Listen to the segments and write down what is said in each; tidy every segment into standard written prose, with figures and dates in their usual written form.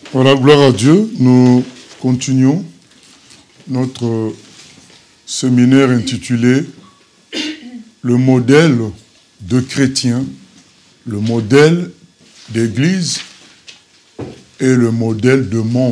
Voilà, gloire à Dieu. Nous continuons notre séminaire intitulé « Le modèle de chrétien, le modèle d'église et le modèle de monde ».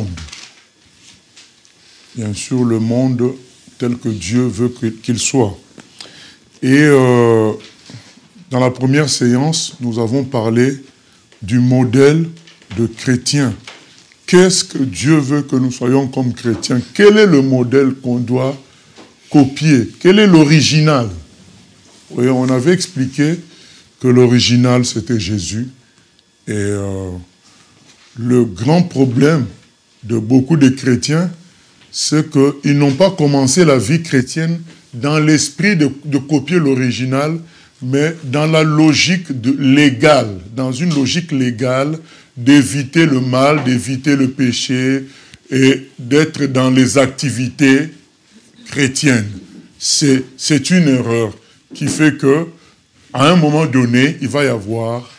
Bien sûr, le monde tel que Dieu veut qu'il soit. Et dans la première séance, nous avons parlé du modèle de chrétien. Qu'est-ce que Dieu veut que nous soyons comme chrétiens? Quel est le modèle qu'on doit copier? Quel est l'original? Oui, on avait expliqué que l'original, c'était Jésus. Et le grand problème de beaucoup de chrétiens, c'est qu'ils n'ont pas commencé la vie chrétienne dans l'esprit de copier l'original, mais dans la logique légale, dans une logique légale d'éviter le mal, d'éviter le péché et d'être dans les activités chrétiennes. C'est une erreur qui fait que, à un moment donné, il va y avoir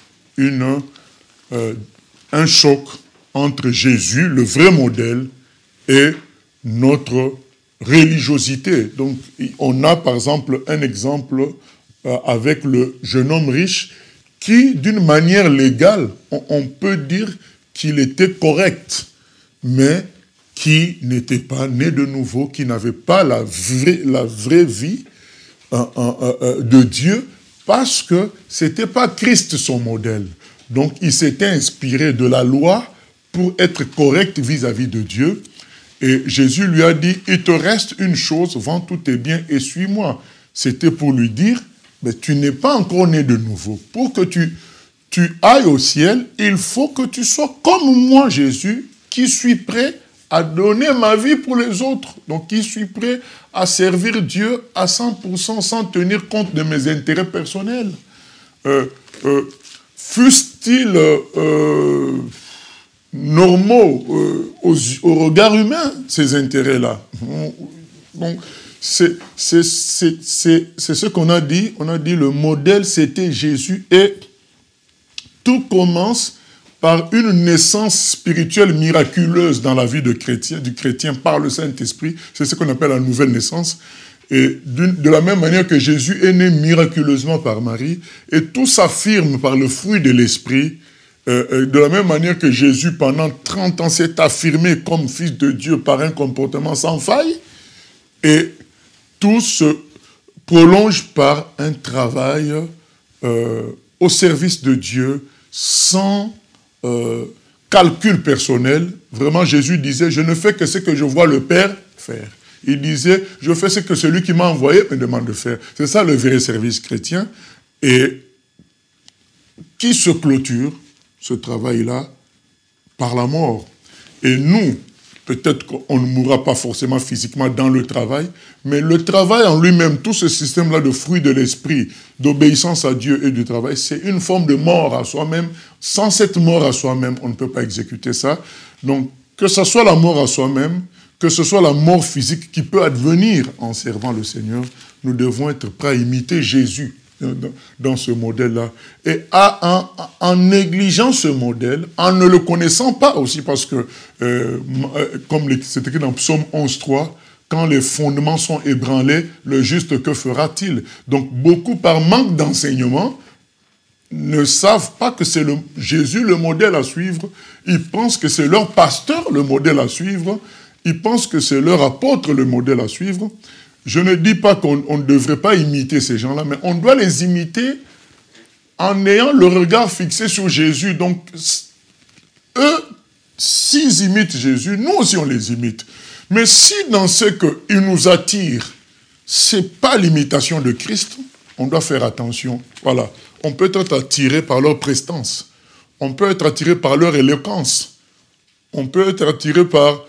un choc entre Jésus, le vrai modèle, et notre religiosité. Donc, on a par exemple un exemple avec le jeune homme riche qui, d'une manière légale, on peut dire qu'il était correct, mais qui n'était pas né de nouveau, qui n'avait pas la vraie vie de Dieu, parce que ce n'était pas Christ son modèle. Donc, il s'était inspiré de la loi pour être correct vis-à-vis de Dieu. Et Jésus lui a dit, il te reste une chose, vends tous tes biens et suis-moi. C'était pour lui dire, mais tu n'es pas encore né de nouveau. Pour que tu ailles au ciel, il faut que tu sois comme moi, Jésus, qui suis prêt à donner ma vie pour les autres. Donc, qui suis prêt à servir Dieu à 100% sans tenir compte de mes intérêts personnels. Fussent-ils normaux au regard humain, ces intérêts-là. Donc, c'est ce qu'on a dit. On a dit le modèle, c'était Jésus. Et tout commence par une naissance spirituelle miraculeuse dans la vie du chrétien par le Saint-Esprit. C'est ce qu'on appelle la nouvelle naissance. Et de la même manière que Jésus est né miraculeusement par Marie, et tout s'affirme par le fruit de l'Esprit. De la même manière que Jésus, pendant 30 ans, s'est affirmé comme fils de Dieu par un comportement sans faille, et tout se prolonge par un travail au service de Dieu, sans calcul personnel. Vraiment, Jésus disait, je ne fais que ce que je vois le Père faire. Il disait, je fais ce que celui qui m'a envoyé me demande de faire. C'est ça le vrai service chrétien. Et qui se clôture ce travail-là par la mort. Et nous, peut-être qu'on ne mourra pas forcément physiquement dans le travail, mais le travail en lui-même, tout ce système-là de fruits de l'esprit, d'obéissance à Dieu et du travail, c'est une forme de mort à soi-même. Sans cette mort à soi-même, on ne peut pas exécuter ça. Donc, que ce soit la mort à soi-même, que ce soit la mort physique qui peut advenir en servant le Seigneur, nous devons être prêts à imiter Jésus dans ce modèle-là. Et en négligeant ce modèle, en ne le connaissant pas aussi, parce que, comme c'est écrit dans Psaume 11.3, quand les fondements sont ébranlés, le juste, que fera-t-il? Donc, beaucoup, par manque d'enseignement, ne savent pas que c'est Jésus le modèle à suivre. Ils pensent que c'est leur pasteur le modèle à suivre. Ils pensent que c'est leur apôtre le modèle à suivre. Je ne dis pas qu'on ne devrait pas imiter ces gens-là, mais on doit les imiter en ayant le regard fixé sur Jésus. Donc, eux, s'ils imitent Jésus, nous aussi on les imite. Mais si dans ce qu'ils nous attirent, ce n'est pas l'imitation de Christ, on doit faire attention. Voilà. On peut être attiré par leur prestance. On peut être attiré par leur éloquence. On peut être attiré par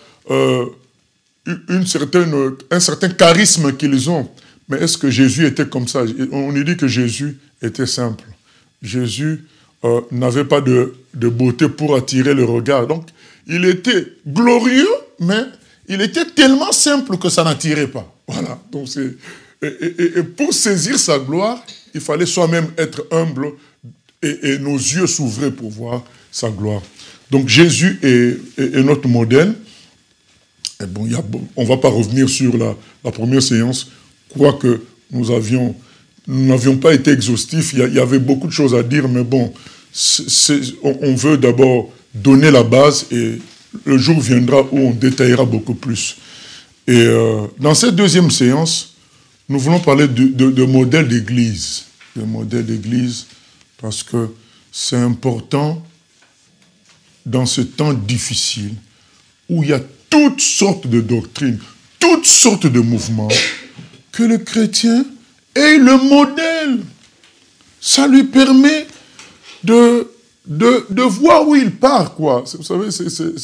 un certain charisme qu'ils ont. Mais est-ce que Jésus était comme ça? On nous dit que Jésus était simple. Jésus n'avait pas de beauté pour attirer le regard. Donc, il était glorieux, mais il était tellement simple que ça n'attirait pas. Voilà. Donc, et pour saisir sa gloire, il fallait soi-même être humble et nos yeux s'ouvraient pour voir sa gloire. Donc Jésus est notre modèle. Et bon, on ne va pas revenir sur la première séance, quoique nous n'avions pas été exhaustifs. Il y avait beaucoup de choses à dire, mais bon, on veut d'abord donner la base et le jour viendra où on détaillera beaucoup plus. Et dans cette deuxième séance, nous voulons parler de modèle d'église. De modèle d'église, parce que c'est important dans ce temps difficile où il y a toutes sortes de doctrines, toutes sortes de mouvements, que le chrétien ait le modèle. Ça lui permet de voir où il part, quoi. Vous savez,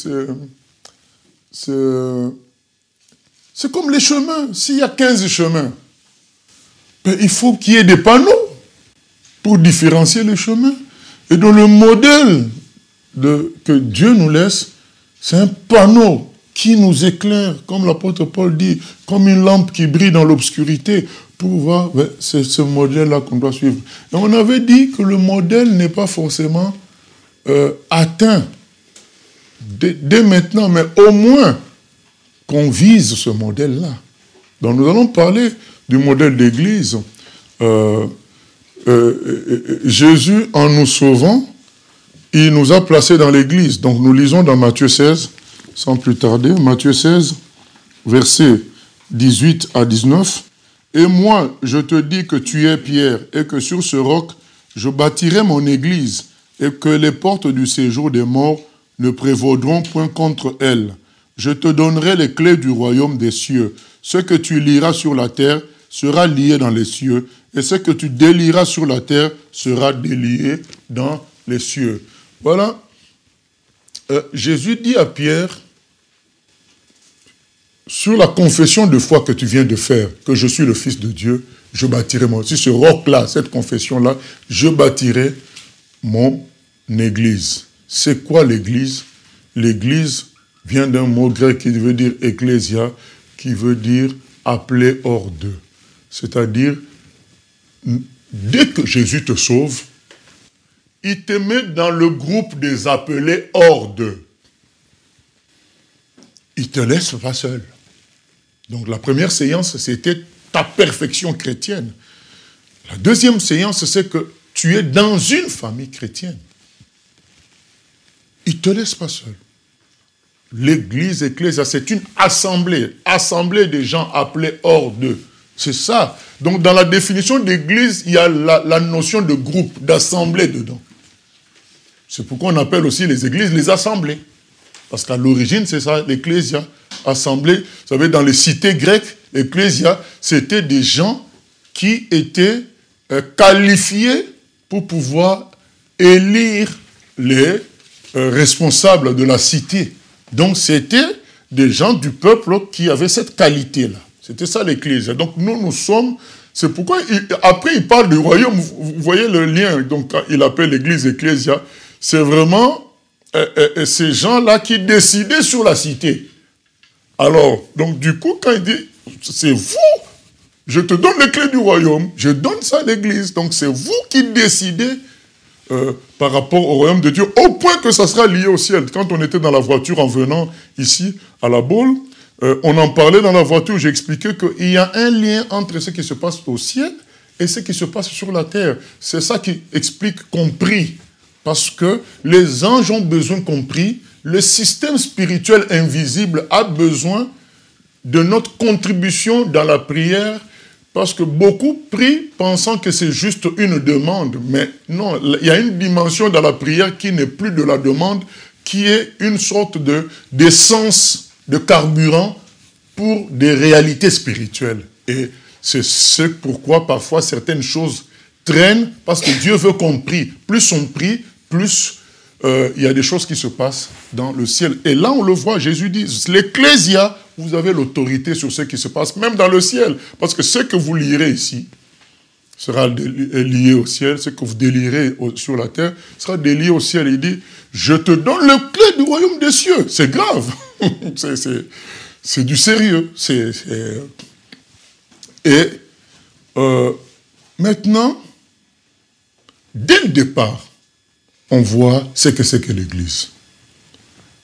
c'est comme les chemins. S'il y a 15 chemins, ben, il faut qu'il y ait des panneaux pour différencier les chemins. Et dans le modèle que Dieu nous laisse, c'est un panneau qui nous éclaire, comme l'apôtre Paul dit, comme une lampe qui brille dans l'obscurité, pour voir, ben, c'est ce modèle-là qu'on doit suivre. Et on avait dit que le modèle n'est pas forcément atteint dès maintenant, mais au moins qu'on vise ce modèle-là. Donc nous allons parler du modèle d'église. Jésus, en nous sauvant, il nous a placés dans l'église. Donc nous lisons dans Matthieu 16, sans plus tarder, Matthieu 16, versets 18 à 19. « Et moi, je te dis que tu es Pierre, et que sur ce roc, je bâtirai mon église, et que les portes du séjour des morts ne prévaudront point contre elle. Je te donnerai les clés du royaume des cieux. Ce que tu lieras sur la terre sera lié dans les cieux, et ce que tu délieras sur la terre sera délié dans les cieux. » Voilà. Jésus dit à Pierre, sur la confession de foi que tu viens de faire, que je suis le Fils de Dieu, je bâtirai mon... Sur ce roc-là, cette confession-là, je bâtirai mon église. C'est quoi l'église? L'église vient d'un mot grec qui veut dire ecclésia, qui veut dire appelé hors d'eux. C'est-à-dire, dès que Jésus te sauve, il te met dans le groupe des appelés hors d'eux. Il ne te laisse pas seul. Donc la première séance, c'était ta perfection chrétienne. La deuxième séance, c'est que tu es dans une famille chrétienne. Il ne te laisse pas seul. L'église, ecclésia, c'est une assemblée des gens appelés hors d'eux. C'est ça. Donc dans la définition d'église, il y a la notion de groupe, d'assemblée dedans. C'est pourquoi on appelle aussi les églises les assemblées. Parce qu'à l'origine, c'est ça, l'ecclésia, assemblée. Vous savez, dans les cités grecques, l'ecclésia, c'était des gens qui étaient qualifiés pour pouvoir élire les responsables de la cité. Donc, c'était des gens du peuple qui avaient cette qualité-là. C'était ça l'ecclésia. Donc, nous sommes... C'est pourquoi, après, il parle du royaume. Vous voyez le lien. Donc, quand il appelle l'église ecclésia, c'est vraiment ces gens-là qui décidaient sur la cité. Alors, donc du coup, quand il dit, c'est vous, je te donne les clés du royaume, je donne ça à l'église. Donc c'est vous qui décidez par rapport au royaume de Dieu, au point que ça sera lié au ciel. Quand on était dans la voiture en venant ici à la Baule, on en parlait dans la voiture, j'ai expliqué qu'il y a un lien entre ce qui se passe au ciel et ce qui se passe sur la terre. C'est ça qui explique compris. Parce que les anges ont besoin compris, le système spirituel invisible a besoin de notre contribution dans la prière, parce que beaucoup prient pensant que c'est juste une demande. Mais non, il y a une dimension dans la prière qui n'est plus de la demande, qui est une sorte d'essence, de carburant pour des réalités spirituelles. Et c'est pourquoi parfois certaines choses traînent, parce que Dieu veut qu'on prie. Plus on prie, plus il y a des choses qui se passent dans le ciel. Et là, on le voit, Jésus dit, l'ecclésia, vous avez l'autorité sur ce qui se passe, même dans le ciel. Parce que ce que vous lirez ici sera lié au ciel, ce que vous délirez sur la terre sera délié au ciel. Il dit, je te donne le clé du royaume des cieux. C'est grave. C'est du sérieux. Et maintenant, dès le départ, on voit ce que c'est que l'Église.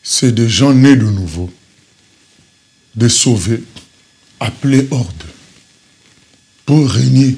c'est des gens nés de nouveau, des sauvés, appelés hors d'eux, pour régner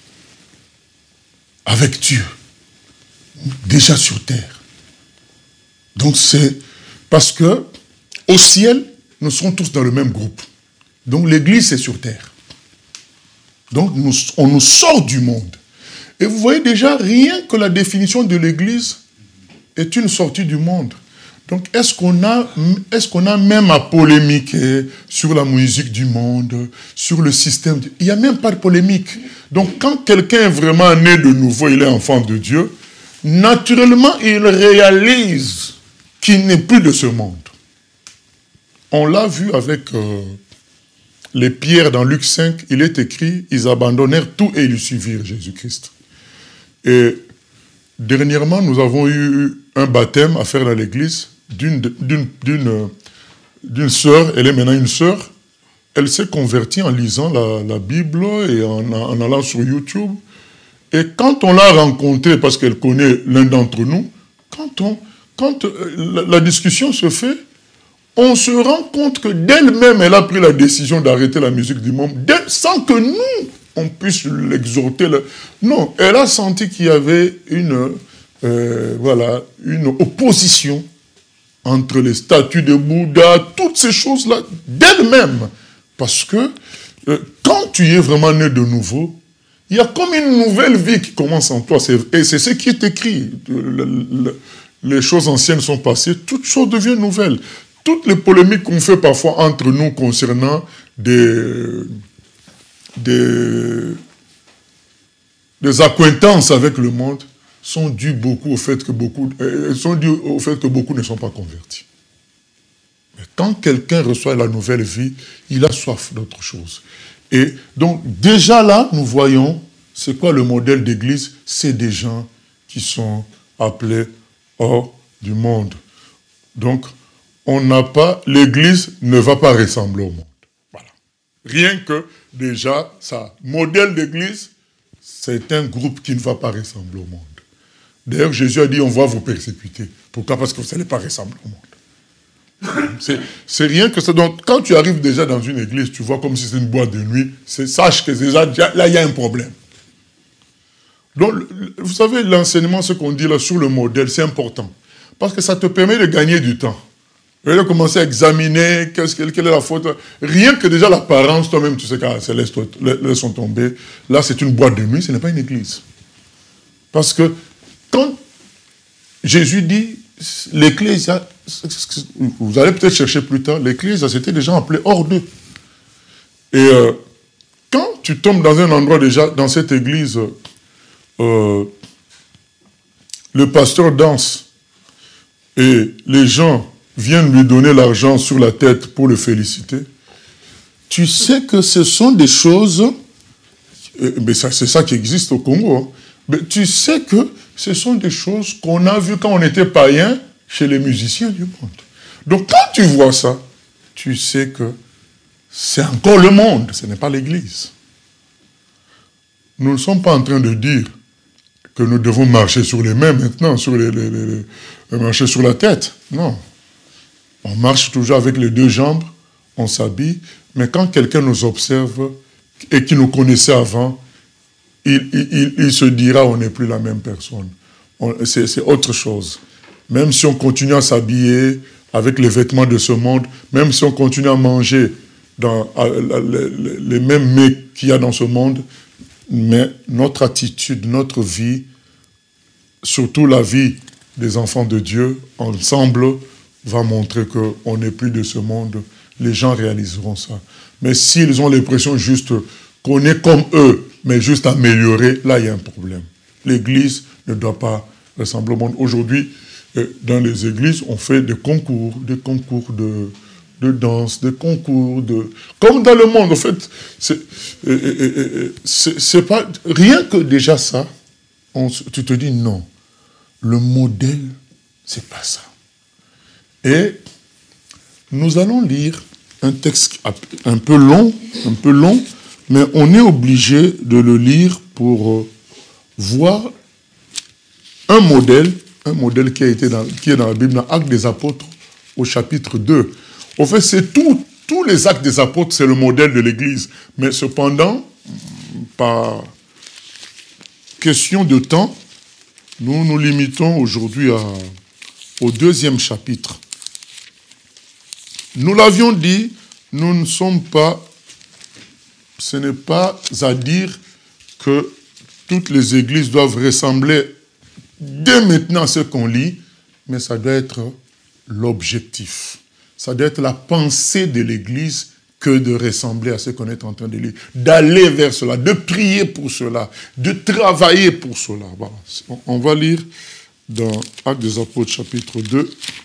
avec Dieu, déjà sur terre. Donc c'est parce que au ciel, nous serons tous dans le même groupe. Donc l'église, c'est sur terre. Donc on nous sort du monde. Et vous voyez déjà, rien que la définition de l'église est une sortie du monde. Donc est-ce qu'on a même à polémiquer sur la musique du monde, sur le système? Il n'y a même pas de polémique. Donc quand quelqu'un est vraiment né de nouveau, il est enfant de Dieu, naturellement, il réalise qu'il n'est plus de ce monde. On l'a vu avec les pierres dans Luc 5, il est écrit, ils abandonnèrent tout et ils suivirent Jésus-Christ. Et dernièrement, nous avons eu un baptême à faire dans l'église d'une sœur, elle est maintenant une sœur, elle s'est convertie en lisant la Bible et en allant sur YouTube. Et quand on l'a rencontrée, parce qu'elle connaît l'un d'entre nous, quand la discussion se fait, on se rend compte que d'elle-même, elle a pris la décision d'arrêter la musique du monde, sans que nous, on puisse l'exhorter. Non, elle a senti qu'il y avait une opposition entre les statues de Bouddha, toutes ces choses-là, d'elle-même. Parce que quand tu es vraiment né de nouveau, il y a comme une nouvelle vie qui commence en toi. Et c'est ce qui est écrit. Les choses anciennes sont passées, toutes choses deviennent nouvelles. Toutes les polémiques qu'on fait parfois entre nous concernant des accointances avec le monde sont dues beaucoup au fait que beaucoup ne sont pas convertis. Mais quand quelqu'un reçoit la nouvelle vie, il a soif d'autre chose. Et donc déjà là, nous voyons c'est quoi le modèle d'église? C'est des gens qui sont appelés hors du monde. Donc l'église ne va pas ressembler au monde. Voilà. Rien que déjà, ça, modèle d'église, c'est un groupe qui ne va pas ressembler au monde. D'ailleurs, Jésus a dit, on va vous persécuter. Pourquoi? Parce que vous n'allez pas ressembler au monde. C'est rien que ça. Donc, quand tu arrives déjà dans une église, tu vois comme si c'est une boîte de nuit, sache que déjà, là, il y a un problème. Donc, vous savez, l'enseignement, ce qu'on dit là sur le modèle, c'est important. Parce que ça te permet de gagner du temps. Et de commencer à examiner quelle est la faute. Rien que déjà l'apparence, toi-même, tu sais que laisse tomber. Là, c'est une boîte de nuit, ce n'est pas une église. Parce que quand Jésus dit, l'Ecclésia, vous allez peut-être chercher plus tard, l'Ecclésia, c'était des gens appelés hors d'eux. Et quand tu tombes dans un endroit déjà, dans cette église, le pasteur danse et les gens viennent lui donner l'argent sur la tête pour le féliciter, tu sais que ce sont des choses, mais c'est ça qui existe au Congo, hein, mais tu sais que ce sont des choses qu'on a vues quand on était païen chez les musiciens du monde. Donc quand tu vois ça, tu sais que c'est encore le monde, ce n'est pas l'église. Nous ne sommes pas en train de dire que nous devons marcher sur les mains maintenant, marcher sur la tête. Non. On marche toujours avec les deux jambes, on s'habille, mais quand quelqu'un nous observe et qui nous connaissait avant, il se dira on n'est plus la même personne. C'est autre chose. Même si on continue à s'habiller avec les vêtements de ce monde, même si on continue à manger dans les mêmes mets qu'il y a dans ce monde, mais notre attitude, notre vie, surtout la vie des enfants de Dieu, ensemble, va montrer qu'on n'est plus de ce monde. Les gens réaliseront ça. Mais s'ils ont l'impression juste qu'on est comme eux, mais juste amélioré, là, il y a un problème. L'Église ne doit pas ressembler au monde. Aujourd'hui, dans les églises, on fait des concours de danse, des concours de... Comme dans le monde, en fait, c'est pas... Rien que déjà ça, tu te dis non. Le modèle, c'est pas ça. Et nous allons lire un texte un peu long, mais on est obligé de le lire pour voir un modèle qui est dans la Bible, dans Actes des Apôtres au chapitre 2. En fait, c'est tous les actes des apôtres, c'est le modèle de l'Église. Mais cependant, par question de temps, nous nous limitons aujourd'hui au 2e chapitre. Nous l'avions dit, nous ne sommes pas, ce n'est pas à dire que toutes les églises doivent ressembler dès maintenant à ce qu'on lit, mais ça doit être l'objectif. Ça doit être la pensée de l'église que de ressembler à ce qu'on est en train de lire, d'aller vers cela, de prier pour cela, de travailler pour cela. Voilà. On va lire dans Actes des Apôtres, chapitre 2.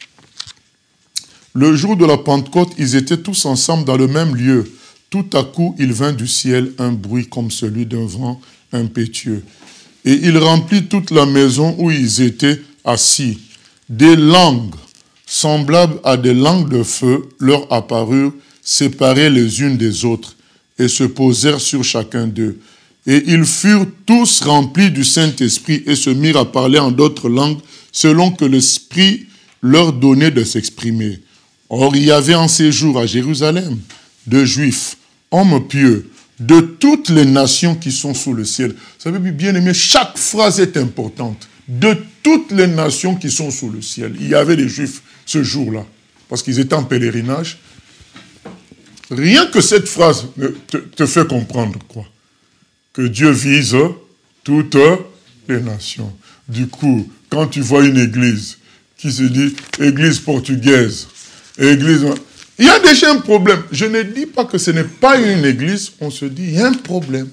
Le jour de la Pentecôte, ils étaient tous ensemble dans le même lieu. Tout à coup, il vint du ciel un bruit comme celui d'un vent impétueux. Et il remplit toute la maison où ils étaient assis. Des langues semblables à des langues de feu leur apparurent, séparées les unes des autres, et se posèrent sur chacun d'eux. Et ils furent tous remplis du Saint-Esprit et se mirent à parler en d'autres langues, selon que l'Esprit leur donnait de s'exprimer. Or, il y avait en séjour à Jérusalem de Juifs, hommes pieux, de toutes les nations qui sont sous le ciel. Vous savez, bien aimé, chaque phrase est importante. De toutes les nations qui sont sous le ciel. Il y avait des Juifs ce jour-là, parce qu'ils étaient en pèlerinage. Rien que cette phrase te fait comprendre quoi? Que Dieu vise toutes les nations. Du coup, quand tu vois une église qui se dit église portugaise, église... Il y a déjà un problème. Je ne dis pas que ce n'est pas une église, on se dit il y a un problème.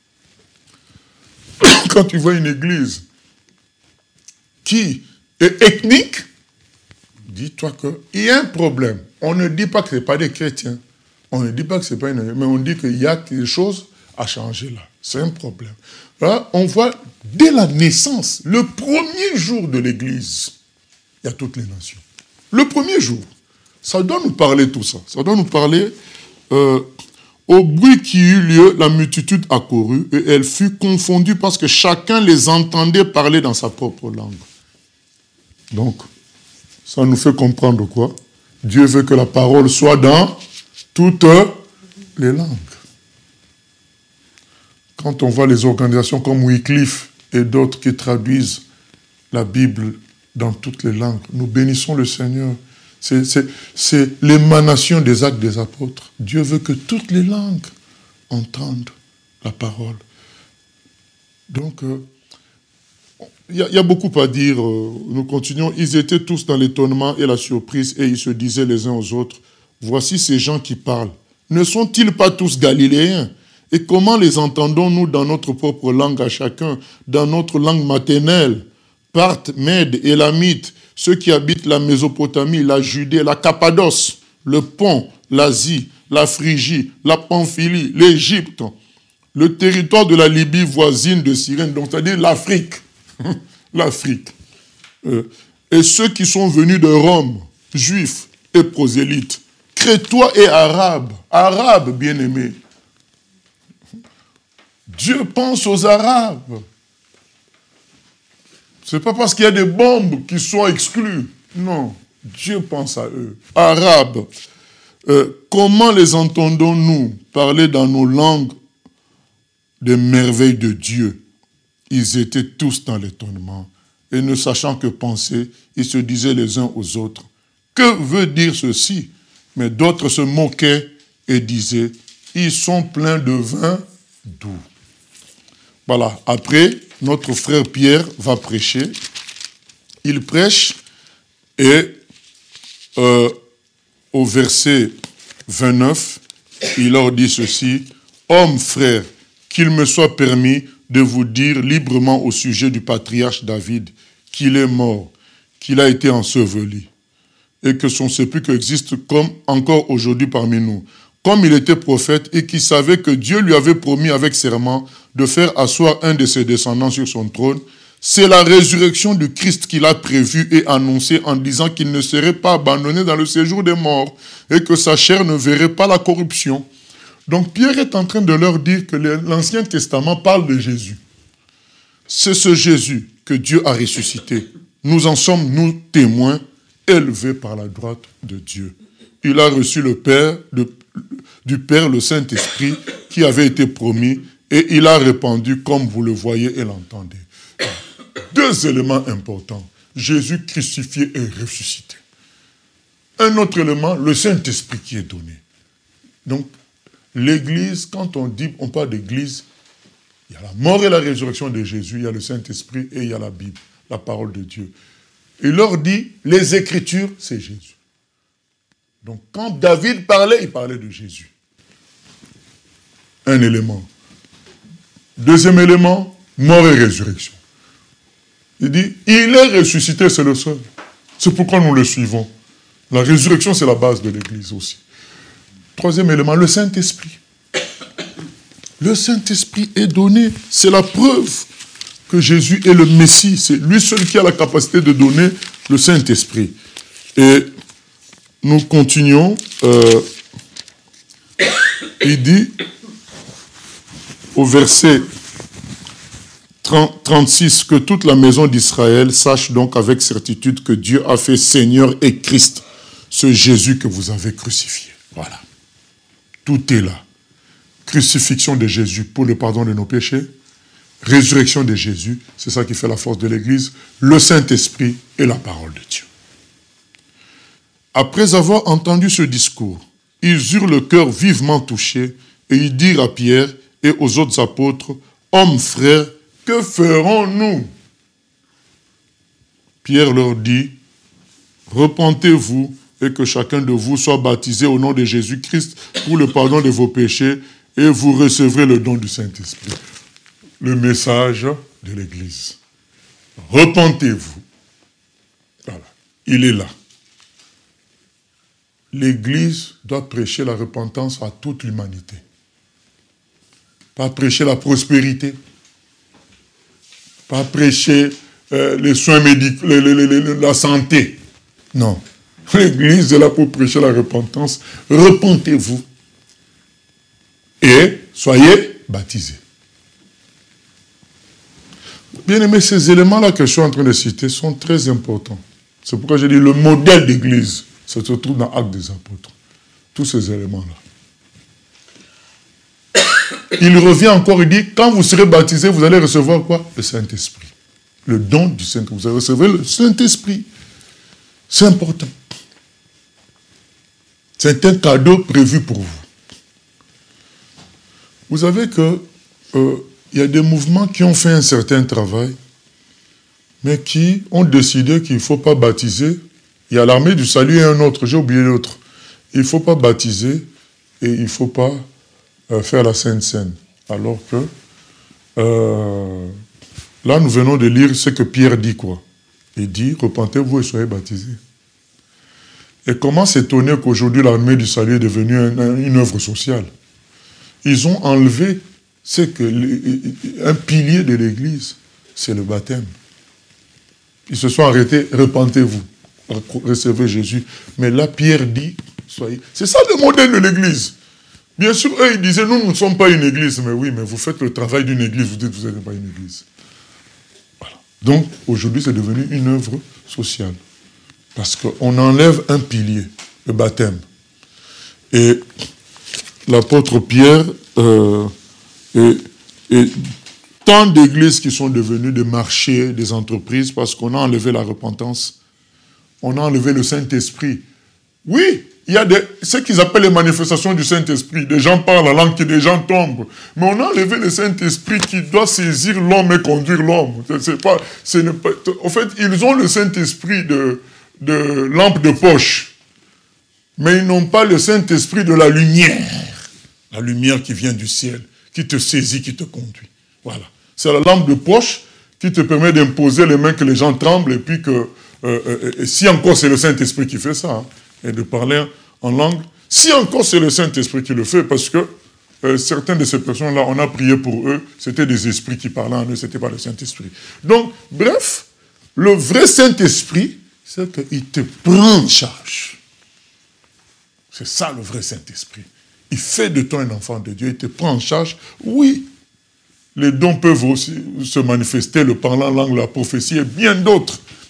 Quand tu vois une église qui est ethnique, dis-toi qu'il y a un problème. On ne dit pas que ce n'est pas des chrétiens. On ne dit pas que ce n'est pas une église, mais on dit qu'il y a quelque chose à changer là. C'est un problème. Là, on voit dès la naissance, le premier jour de l'église, il y a toutes les nations. Le premier jour. Ça doit nous parler tout ça. Ça doit nous parler, au bruit qui eut lieu, la multitude accourut et elle fut confondue parce que chacun les entendait parler dans sa propre langue. Donc, ça nous fait comprendre quoi? Dieu veut que la parole soit dans toutes les langues. Quand on voit les organisations comme Wycliffe et d'autres qui traduisent la Bible dans toutes les langues, nous bénissons le Seigneur. C'est l'émanation des actes des apôtres. Dieu veut que toutes les langues entendent la parole. Donc, il y a beaucoup à dire. Nous continuons. Ils étaient tous dans l'étonnement et la surprise et ils se disaient les uns aux autres, voici ces gens qui parlent. Ne sont-ils pas tous galiléens? Et comment les entendons-nous dans notre propre langue à chacun, dans notre langue maternelle? Parthes, Mèdes, Élamites, ceux qui habitent la Mésopotamie, la Judée, la Cappadoce, le Pont, l'Asie, la Phrygie, la Pamphylie, l'Égypte, le territoire de la Libye voisine de Cyrène, donc c'est-à-dire l'Afrique. L'Afrique. Et ceux qui sont venus de Rome, juifs et prosélytes, crétois et arabes, arabes bien-aimés. Dieu pense aux Arabes. Ce n'est pas parce qu'il y a des bombes qui sont exclues. Non, Dieu pense à eux. Arabes, comment les entendons-nous parler dans nos langues des merveilles de Dieu? Ils étaient tous dans l'étonnement. Et ne sachant que penser, ils se disaient les uns aux autres, que veut dire ceci? Mais d'autres se moquaient et disaient, ils sont pleins de vin doux. Voilà, après, notre frère Pierre va prêcher. Il prêche et au verset 29, il leur dit ceci, « Hommes, frères, qu'il me soit permis de vous dire librement au sujet du patriarche David qu'il est mort, qu'il a été enseveli et que son sépulcre existe comme encore aujourd'hui parmi nous. Comme il était prophète et qu'il savait que Dieu lui avait promis avec serment de faire asseoir un de ses descendants sur son trône, c'est la résurrection du Christ qu'il a prévue et annoncée en disant qu'il ne serait pas abandonné dans le séjour des morts et que sa chair ne verrait pas la corruption. » Donc Pierre est en train de leur dire que l'Ancien Testament parle de Jésus. C'est ce Jésus que Dieu a ressuscité. Nous en sommes, nous, témoins. élevé par la droite de Dieu. Il a reçu du Père le Saint-Esprit qui avait été promis et il a répandu comme vous le voyez et l'entendez. Deux éléments importants. Jésus crucifié et ressuscité. Un autre élément, le Saint-Esprit qui est donné. Donc, l'Église, quand on parle d'Église, il y a la mort et la résurrection de Jésus, il y a le Saint-Esprit et il y a la Bible, la parole de Dieu. Il leur dit, les Écritures, c'est Jésus. Donc, quand David parlait, il parlait de Jésus. Un élément. Deuxième élément, mort et résurrection. Il dit, il est ressuscité, c'est le seul. C'est pourquoi nous le suivons. La résurrection, c'est la base de l'Église aussi. Troisième élément, le Saint-Esprit. Le Saint-Esprit est donné. C'est la preuve que Jésus est le Messie. C'est lui seul qui a la capacité de donner le Saint-Esprit. Et nous continuons. Il dit, au verset 36, que toute la maison d'Israël sache donc avec certitude que Dieu a fait Seigneur et Christ, ce Jésus que vous avez crucifié. Voilà. Tout est là. Crucifixion de Jésus pour le pardon de nos péchés. Résurrection de Jésus, c'est ça qui fait la force de l'Église. Le Saint-Esprit et la parole de Dieu. Après avoir entendu ce discours, ils eurent le cœur vivement touché et ils dirent à Pierre et aux autres apôtres, « Hommes, frères, que ferons-nous » Pierre leur dit, « Repentez-vous et que chacun de vous soit baptisé au nom de Jésus-Christ pour le pardon de vos péchés et vous recevrez le don du Saint-Esprit. » Le message de l'Église. Repentez-vous. Voilà. Il est là. L'Église doit prêcher la repentance à toute l'humanité. Pas prêcher la prospérité. Pas prêcher les soins médicaux, la santé. Non. L'Église est là pour prêcher la repentance. Repentez-vous. Et soyez baptisés. Bien aimé, ces éléments-là que je suis en train de citer sont très importants. C'est pourquoi j'ai dit le modèle d'Église se trouve dans Actes des Apôtres. Tous ces éléments-là. Il revient encore, il dit, quand vous serez baptisés, vous allez recevoir quoi? Le Saint-Esprit. Le don du Saint-Esprit. Vous allez recevoir le Saint-Esprit. C'est important. C'est un cadeau prévu pour vous. Vous savez que il y a des mouvements qui ont fait un certain travail, mais qui ont décidé qu'il ne faut pas baptiser. Il y a l'armée du salut et un autre, j'ai oublié l'autre. Il ne faut pas baptiser et il ne faut pas faire la Sainte Seine. Alors que, là, nous venons de lire ce que Pierre dit, quoi. Il dit, repentez-vous et soyez baptisés. Et comment s'étonner qu'aujourd'hui, l'armée du salut est devenue une œuvre sociale? Ils ont enlevé un pilier de l'Église, c'est le baptême. Ils se sont arrêtés, repentez-vous, recevez Jésus. Mais là, Pierre dit, soyez... C'est ça le modèle de l'Église. Bien sûr, eux, ils disaient, nous ne sommes pas une Église. Mais oui, mais vous faites le travail d'une Église, vous dites que vous n'êtes pas une Église. Voilà. Donc, aujourd'hui, c'est devenu une œuvre sociale. Parce qu'on enlève un pilier, le baptême. Et l'apôtre Pierre... Et tant d'églises qui sont devenues des marchés, des entreprises, parce qu'on a enlevé la repentance, on a enlevé le Saint-Esprit. Oui, il y a ce qu'ils appellent les manifestations du Saint-Esprit. Des gens parlent la langue, des gens tombent. Mais on a enlevé le Saint-Esprit qui doit saisir l'homme et conduire l'homme. En fait, ils ont le Saint-Esprit de lampe de poche. Mais ils n'ont pas le Saint-Esprit de la lumière. La lumière qui vient du ciel, qui te saisit, qui te conduit. Voilà. C'est la lampe de poche qui te permet d'imposer les mains que les gens tremblent et puis que, si encore c'est le Saint-Esprit qui fait ça, hein, et de parler en langue, si encore c'est le Saint-Esprit qui le fait, parce que certaines de ces personnes-là, on a prié pour eux, c'était des esprits qui parlaient en eux, c'était pas le Saint-Esprit. Donc, bref, le vrai Saint-Esprit, c'est qu'il te prend en charge. C'est ça le vrai Saint-Esprit. Il fait de toi un enfant de Dieu, il te prend en charge. Oui, les dons peuvent aussi se manifester, le parlant en langue, la prophétie et bien d'autres.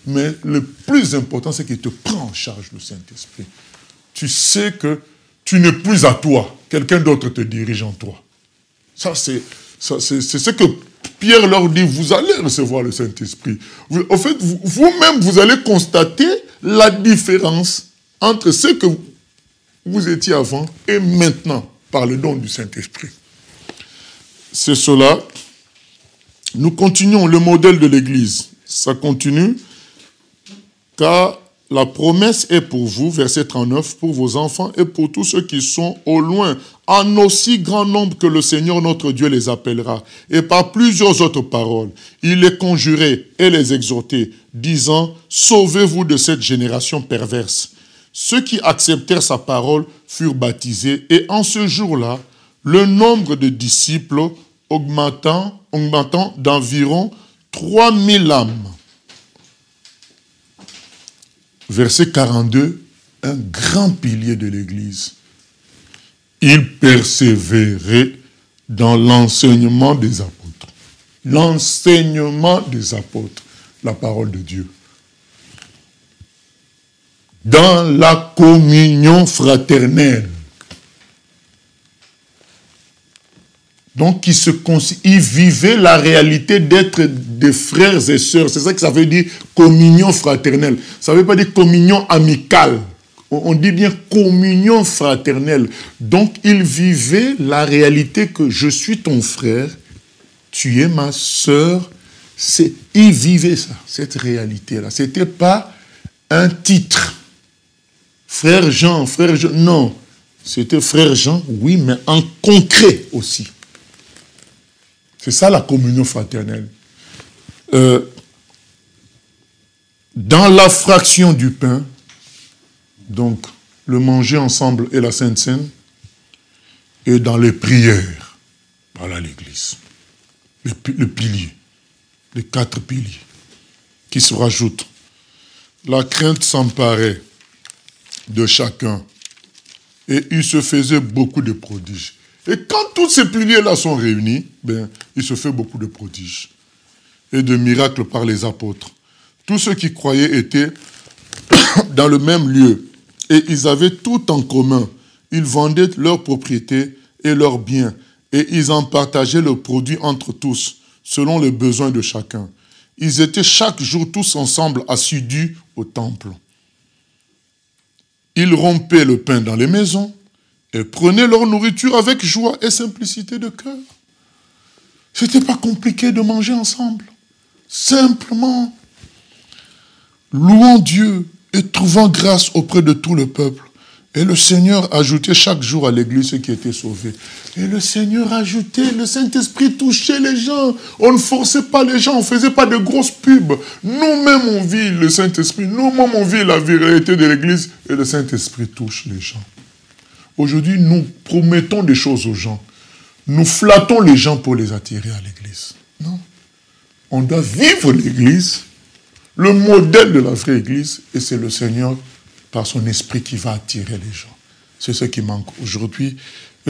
Mais le plus important, c'est qu'il te prend en charge, le Saint-Esprit. Tu sais que tu n'es plus à toi. Quelqu'un d'autre te dirige en toi. Ça, c'est ce que Pierre leur dit, vous allez recevoir le Saint-Esprit. En fait, vous-même, vous allez constater la différence entre ce que vous étiez avant et maintenant, par le don du Saint-Esprit. C'est cela. Nous continuons le modèle de l'Église. Ça continue. Car la promesse est pour vous, verset 39, pour vos enfants et pour tous ceux qui sont au loin, en aussi grand nombre que le Seigneur notre Dieu les appellera. Et par plusieurs autres paroles, il les conjurait et les exhortait, disant, sauvez-vous de cette génération perverse. Ceux qui acceptèrent sa parole furent baptisés, et en ce jour-là, le nombre de disciples augmentant d'environ 3000 âmes. Verset 42, un grand pilier de l'Église. Il persévérait dans l'enseignement des apôtres. L'enseignement des apôtres, la parole de Dieu. Dans la communion fraternelle. Donc, il vivait la réalité d'être des frères et sœurs. C'est ça que ça veut dire communion fraternelle. Ça ne veut pas dire communion amicale. On dit bien communion fraternelle. Donc, il vivait la réalité que je suis ton frère, tu es ma sœur. Il vivait ça, cette réalité-là. Ce n'était pas un titre. Frère Jean, non. C'était frère Jean, oui, mais en concret aussi. C'est ça la communion fraternelle. Dans la fraction du pain, donc le manger ensemble et la Sainte Seine, et dans les prières, voilà l'Église. Le pilier, les 4 piliers qui se rajoutent. La crainte s'emparait de chacun et il se faisait beaucoup de prodiges. Et quand tous ces piliers-là sont réunis, il se fait beaucoup de prodiges et de miracles par les apôtres. Tous ceux qui croyaient étaient dans le même lieu et ils avaient tout en commun. Ils vendaient leurs propriétés et leurs biens et ils en partageaient le produit entre tous, selon les besoins de chacun. Ils étaient chaque jour tous ensemble assidus au temple. Ils rompaient le pain dans les maisons et prenaient leur nourriture avec joie et simplicité de cœur. Ce n'était pas compliqué de manger ensemble. Simplement, louant Dieu et trouvant grâce auprès de tout le peuple. Et le Seigneur ajoutait chaque jour à l'église ceux qui étaient sauvés. Et le Seigneur ajoutait, le Saint-Esprit touchait les gens. On ne forçait pas les gens, on ne faisait pas de grosses pubs. Nous-mêmes, on vit le Saint-Esprit. Nous-mêmes, on vit la vérité de l'église. Et le Saint-Esprit touche les gens. Aujourd'hui, nous promettons des choses aux gens. Nous flattons les gens pour les attirer à l'église. Non. On doit vivre l'église, le modèle de la vraie église, et c'est le Seigneur, par son esprit, qui va attirer les gens. C'est ce qui manque aujourd'hui.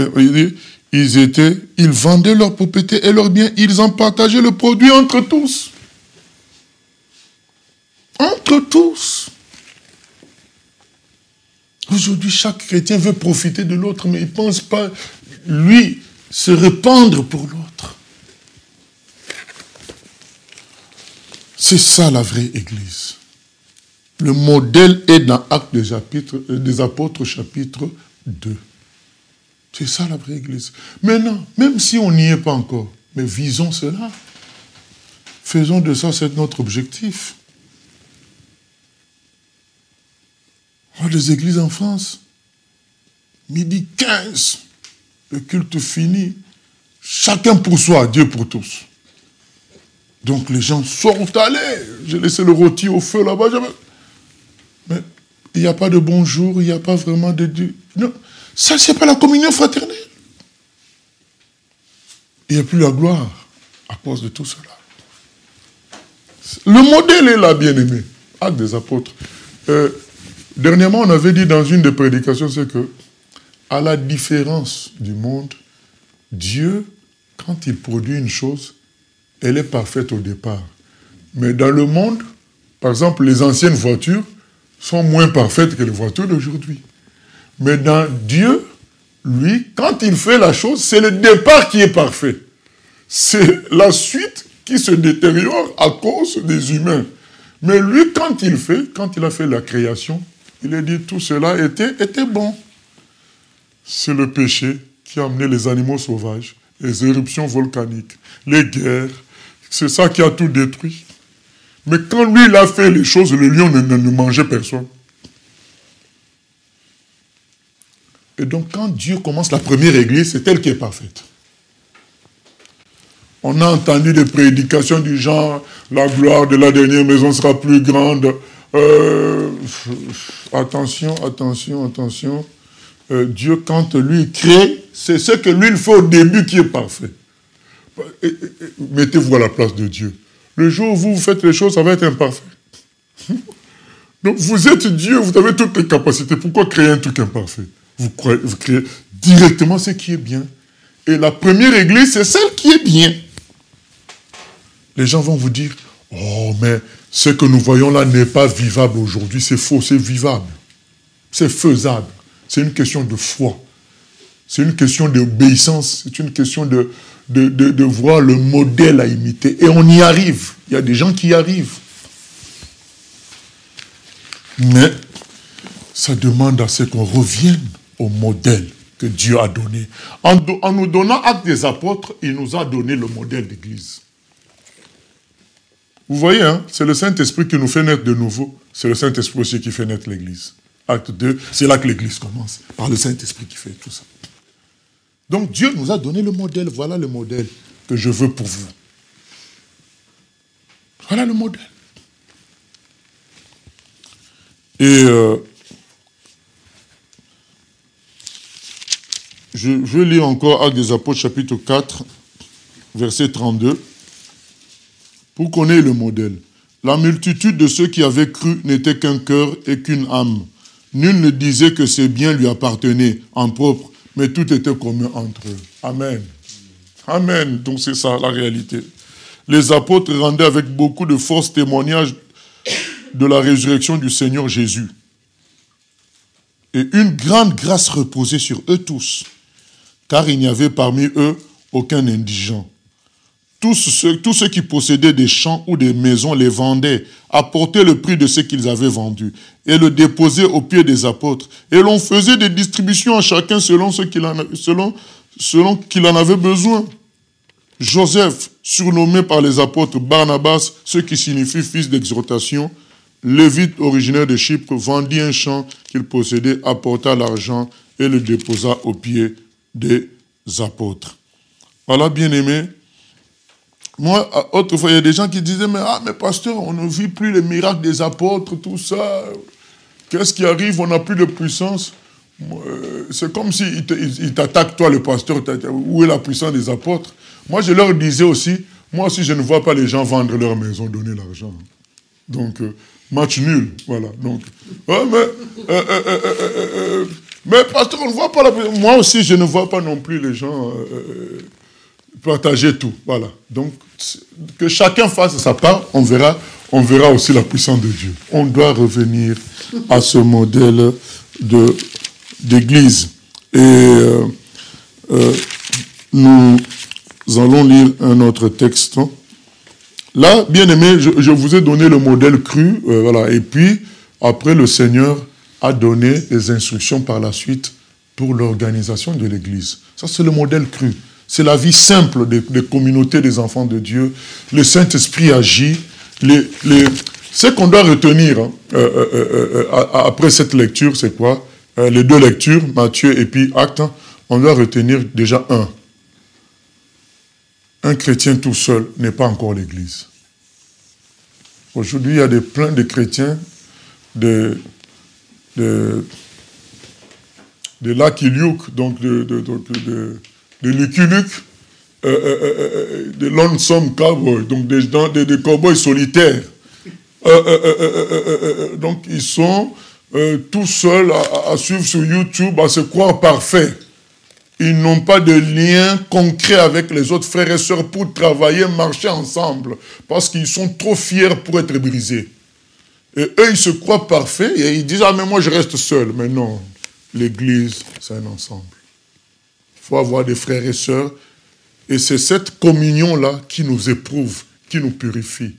Ils vendaient leurs propriétés et leurs biens, ils en partageaient le produit entre tous. Entre tous. Aujourd'hui, chaque chrétien veut profiter de l'autre, mais il ne pense pas, lui, se répandre pour l'autre. C'est ça la vraie Église. Le modèle est dans Actes des Apôtres, chapitre 2. C'est ça la vraie Église. Maintenant, même si on n'y est pas encore, mais visons cela. Faisons de ça, c'est notre objectif. On a des églises en France. 12h15, le culte fini. Chacun pour soi, Dieu pour tous. Donc les gens sont allés. J'ai laissé le rôti au feu là-bas. Mais il n'y a pas de bonjour, il n'y a pas vraiment de Dieu. Non, ça, c'est pas la communion fraternelle. Il n'y a plus la gloire à cause de tout cela. Le modèle est là, bien-aimé. Actes des Apôtres. Dernièrement, on avait dit dans une des prédications, c'est que, à la différence du monde, Dieu, quand il produit une chose, elle est parfaite au départ. Mais dans le monde, Par exemple, les anciennes voitures sont moins parfaites que les voitures d'aujourd'hui. Mais dans Dieu, lui, quand il fait la chose, c'est le départ qui est parfait. C'est la suite qui se détériore à cause des humains. Mais lui, quand il a fait la création, il a dit tout cela était bon. C'est le péché qui a amené les animaux sauvages, les éruptions volcaniques, les guerres. C'est ça qui a tout détruit. Mais quand lui, il a fait les choses, le lion ne mangeait personne. Et donc, quand Dieu commence la première église, c'est elle qui est parfaite. On a entendu des prédications du genre, la gloire de la dernière maison sera plus grande. Attention. Dieu, quand lui crée, c'est ce que lui il fait au début qui est parfait. Mettez-vous à la place de Dieu. Le jour où vous faites les choses, ça va être imparfait. Donc vous êtes Dieu, vous avez toutes les capacités. Pourquoi créer un truc imparfait? Vous créez directement ce qui est bien. Et la première église, c'est celle qui est bien. Les gens vont vous dire, oh, mais ce que nous voyons là n'est pas vivable aujourd'hui. C'est faux, c'est vivable. C'est faisable. C'est une question de foi. C'est une question d'obéissance. C'est une question de voir le modèle à imiter. Et on y arrive. Il y a des gens qui y arrivent. Mais ça demande à ce qu'on revienne au modèle que Dieu a donné. En nous donnant Actes des Apôtres, il nous a donné le modèle d'église. Vous voyez, hein, c'est le Saint-Esprit qui nous fait naître de nouveau. C'est le Saint-Esprit aussi qui fait naître l'église. Acte 2, c'est là que l'église commence. Par le Saint-Esprit qui fait tout ça. Donc Dieu nous a donné le modèle. Voilà le modèle que je veux pour vous. Voilà le modèle. Et je vais lire encore Actes des Apôtres, chapitre 4, verset 32. Pour connaître le modèle. La multitude de ceux qui avaient cru n'était qu'un cœur et qu'une âme. Nul ne disait que ses biens lui appartenaient en propre, mais tout était commun entre eux. Amen. Amen. Donc c'est ça la réalité. Les apôtres rendaient avec beaucoup de force témoignage de la résurrection du Seigneur Jésus. Et une grande grâce reposait sur eux tous, car il n'y avait parmi eux aucun indigent. Tous ceux qui possédaient des champs ou des maisons les vendaient, apportaient le prix de ce qu'ils avaient vendu et le déposaient aux pieds des apôtres. Et l'on faisait des distributions à chacun selon qu'il en avait besoin. Joseph, surnommé par les apôtres Barnabas, ce qui signifie fils d'exhortation, Lévite originaire de Chypre, vendit un champ qu'il possédait, apporta l'argent et le déposa aux pieds des apôtres. Voilà, bien-aimés. Moi, autrefois, il y a des gens qui disaient, mais pasteur, on ne vit plus les miracles des apôtres, tout ça. Qu'est-ce qui arrive? On n'a plus de puissance. C'est comme s'ils t'attaquent, toi, le pasteur. Où est la puissance des apôtres? Moi, je leur disais aussi, moi aussi, je ne vois pas les gens vendre leur maison, donner l'argent. Donc, match nul, voilà. Donc, mais pasteur, on ne voit pas la puissance. Moi aussi, je ne vois pas non plus les gens... partager tout, voilà. Donc, que chacun fasse sa part, on verra aussi la puissance de Dieu. On doit revenir à ce modèle d'église. Et nous allons lire un autre texte. Là, bien aimé, je vous ai donné le modèle cru, voilà. Et puis, après, le Seigneur a donné des instructions par la suite pour l'organisation de l'église. Ça, c'est le modèle cru. C'est la vie simple des communautés des enfants de Dieu. Le Saint-Esprit agit. Ce qu'on doit retenir après cette lecture, c'est quoi? Les deux lectures, Matthieu et puis Actes, on doit retenir déjà un. Un chrétien tout seul n'est pas encore l'Église. Aujourd'hui, il y a plein de chrétiens de Lucky Luke, donc de Lucky Luke, de Lonesome Cowboy, donc des cowboys solitaires. Donc ils sont tout seuls à suivre sur YouTube, à se croire parfaits. Ils n'ont pas de lien concret avec les autres frères et sœurs pour travailler, marcher ensemble, parce qu'ils sont trop fiers pour être brisés. Et eux, ils se croient parfaits et ils disent, ah, mais moi, je reste seul. Mais non, l'Église, c'est un ensemble. Il faut avoir des frères et sœurs. Et c'est cette communion-là qui nous éprouve, qui nous purifie.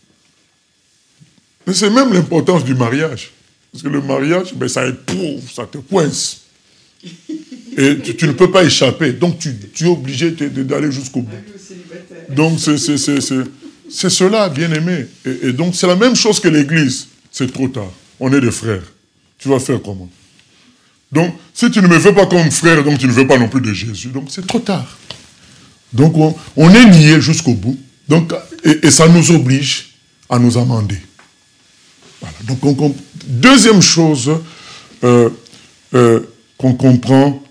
Mais c'est même l'importance du mariage. Parce que le mariage, ben, ça éprouve, ça te coince. Et tu ne peux pas échapper. Donc, tu es obligé d'aller jusqu'au bout. Donc, c'est cela, bien-aimé. Et donc, c'est la même chose que l'Église. C'est trop tard. On est des frères. Tu vas faire comment? Donc, si tu ne me veux pas comme frère, donc tu ne veux pas non plus de Jésus. Donc, c'est trop tard. Donc, on est liés jusqu'au bout. Donc, et ça nous oblige à nous amender. Voilà. Donc, deuxième chose qu'on comprend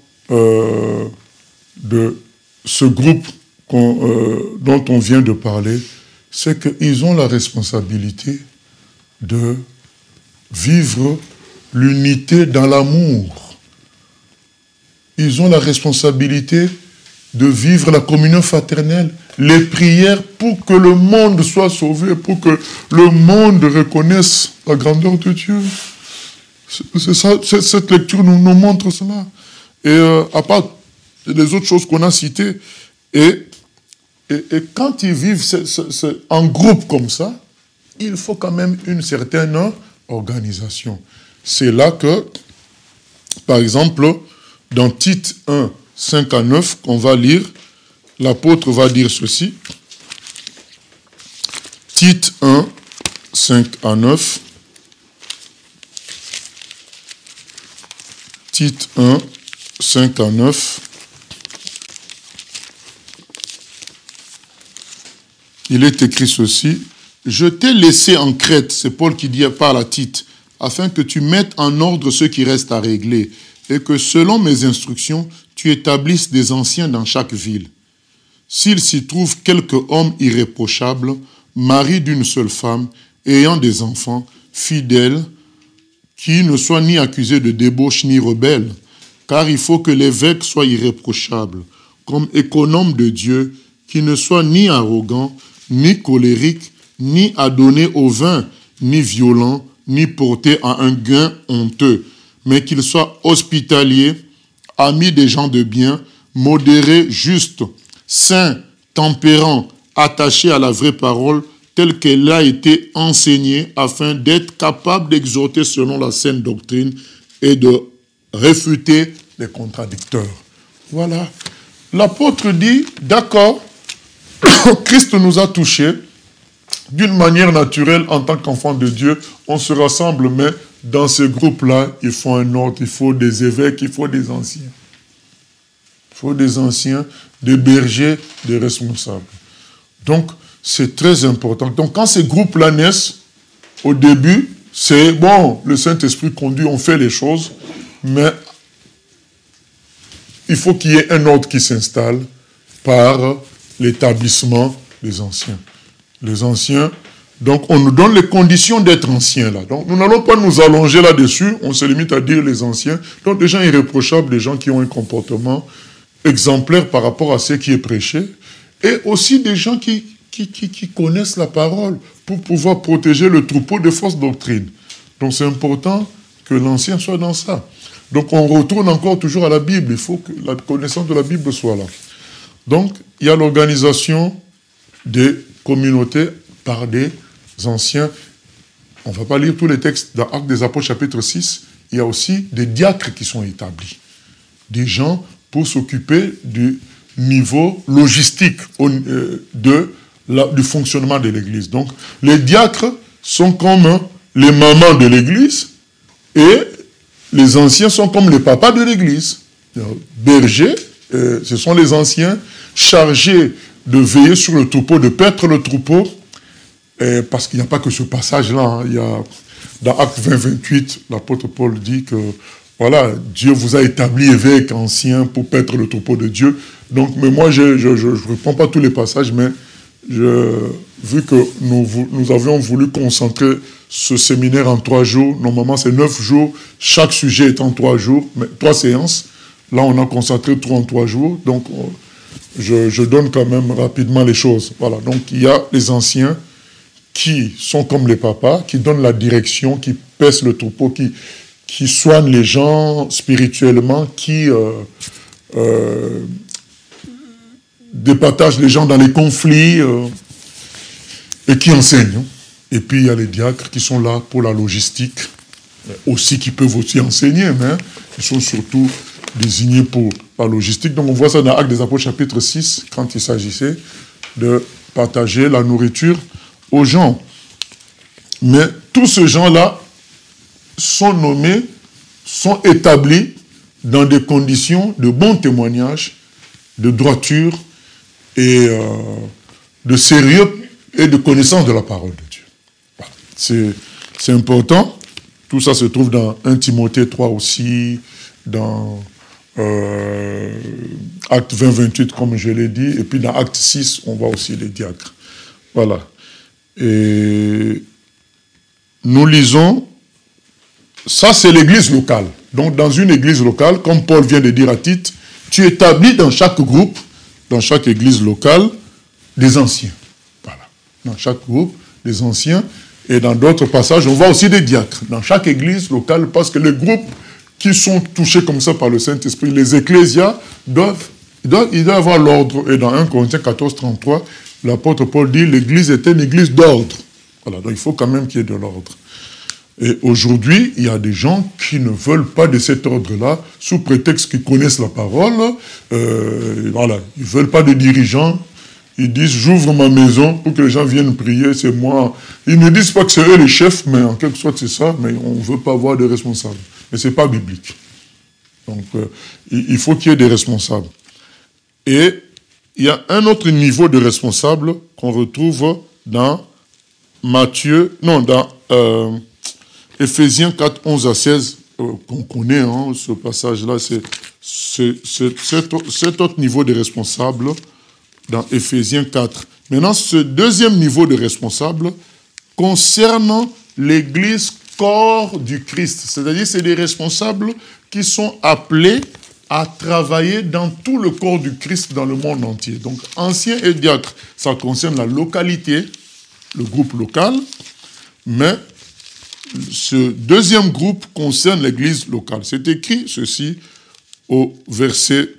de ce groupe dont on vient de parler, c'est qu'ils ont la responsabilité de vivre l'unité dans l'amour. Ils ont la responsabilité de vivre la communion fraternelle, les prières pour que le monde soit sauvé, pour que le monde reconnaisse la grandeur de Dieu. C'est ça, cette lecture nous montre cela. Et à part les autres choses qu'on a citées, et quand ils vivent en groupe comme ça, il faut quand même une certaine organisation. C'est là que, par exemple, dans Tite 1, 5 à 9, qu'on va lire, l'apôtre va dire ceci. Tite 1, 5 à 9. Tite 1, 5 à 9. Il est écrit ceci. Je t'ai laissé en Crète, c'est Paul qui dit par la Tite, afin que tu mettes en ordre ce qui reste à régler, et que selon mes instructions, tu établisses des anciens dans chaque ville. S'il s'y trouve quelque homme irréprochable, mari d'une seule femme, ayant des enfants, fidèles, qui ne soit ni accusé de débauche ni rebelle, car il faut que l'évêque soit irréprochable, comme économe de Dieu, qui ne soit ni arrogant, ni colérique, ni adonné au vin, ni violent, ni porté à un gain honteux, mais qu'il soit hospitalier, ami des gens de bien, modéré, juste, saint, tempérant, attaché à la vraie parole, telle qu'elle a été enseignée, afin d'être capable d'exhorter selon la saine doctrine et de réfuter les contradicteurs. Voilà. L'apôtre dit, d'accord, Christ nous a touchés, d'une manière naturelle, en tant qu'enfants de Dieu, on se rassemble, mais dans ce groupe-là, il faut un ordre, il faut des évêques, il faut des anciens. Il faut des anciens, des bergers, des responsables. Donc, c'est très important. Donc, quand ces groupes-là naissent, au début, c'est bon, le Saint-Esprit conduit, on fait les choses, mais il faut qu'il y ait un ordre qui s'installe par l'établissement des anciens. Les anciens, donc on nous donne les conditions d'être anciens là. Donc nous n'allons pas nous allonger là-dessus, on se limite à dire les anciens. Donc des gens irréprochables, des gens qui ont un comportement exemplaire par rapport à ce qui est prêché, et aussi des gens qui connaissent la parole pour pouvoir protéger le troupeau de fausses doctrines. Donc c'est important que l'ancien soit dans ça. Donc on retourne encore toujours à la Bible, il faut que la connaissance de la Bible soit là. Donc il y a l'organisation des communautés par des anciens. On ne va pas lire tous les textes dans Actes des Apôtres chapitre 6. Il y a aussi des diacres qui sont établis. Des gens pour s'occuper du niveau logistique du fonctionnement de l'Église. Donc les diacres sont comme les mamans de l'Église et les anciens sont comme les papas de l'Église. Bergers, ce sont les anciens chargés de veiller sur le troupeau, de paître le troupeau, parce qu'il n'y a pas que ce passage-là. Hein. Il y a, dans Actes 20-28, l'apôtre Paul dit que voilà, Dieu vous a établi évêque ancien pour paître le troupeau de Dieu. Donc, mais moi, je ne reprends pas tous les passages, mais vu que nous avions voulu concentrer ce séminaire en 3 jours, normalement c'est 9 jours, chaque sujet est en 3 jours, mais 3 séances. Là, on a concentré tout en 3 jours, donc je donne quand même rapidement les choses. Voilà, donc il y a les anciens qui sont comme les papas, qui donnent la direction, qui pèsent le troupeau, qui soignent les gens spirituellement, qui départagent les gens dans les conflits et qui enseignent. Et puis il y a les diacres qui sont là pour la logistique, aussi qui peuvent aussi enseigner, mais ils sont surtout désignés pour la logistique. Donc on voit ça dans Actes des Apôtres chapitre 6, quand il s'agissait de partager la nourriture aux gens. Mais tous ces gens-là sont nommés, sont établis dans des conditions de bon témoignage, de droiture et de sérieux et de connaissance de la parole de Dieu. Voilà. C'est important. Tout ça se trouve dans 1 Timothée 3 aussi, dans Acte 20, 28, comme je l'ai dit, et puis dans Acte 6, on voit aussi les diacres. Voilà. Et nous lisons, ça c'est l'église locale. Donc dans une église locale, comme Paul vient de dire à Tite, tu établis dans chaque groupe, dans chaque église locale, des anciens. Voilà. Dans chaque groupe, des anciens. Et dans d'autres passages, on voit aussi des diacres. Dans chaque église locale, parce que les groupes qui sont touchés comme ça par le Saint-Esprit, les ecclésias, ils doivent avoir l'ordre. Et dans 1 Corinthiens 14, 33, l'apôtre Paul dit, l'église était une église d'ordre. Voilà, donc il faut quand même qu'il y ait de l'ordre. Et aujourd'hui, il y a des gens qui ne veulent pas de cet ordre-là, sous prétexte qu'ils connaissent la parole. Voilà, ils ne veulent pas de dirigeants. Ils disent, j'ouvre ma maison pour que les gens viennent prier, c'est moi. Ils ne disent pas que c'est eux les chefs, mais en quelque sorte c'est ça, mais on ne veut pas avoir de responsables. Mais ce n'est pas biblique. Donc, il faut qu'il y ait des responsables. Et il y a un autre niveau de responsable qu'on retrouve dans dans Éphésiens 4, 11 à 16, qu'on connaît, hein, ce passage-là, c'est cet autre niveau de responsable dans Éphésiens 4. Maintenant, ce deuxième niveau de responsable concerne l'Église corps du Christ. C'est-à-dire, c'est des responsables qui sont appelés à travailler dans tout le corps du Christ dans le monde entier. Donc, anciens et diacres, ça concerne la localité, le groupe local, mais ce deuxième groupe concerne l'Église locale. C'est écrit ceci au verset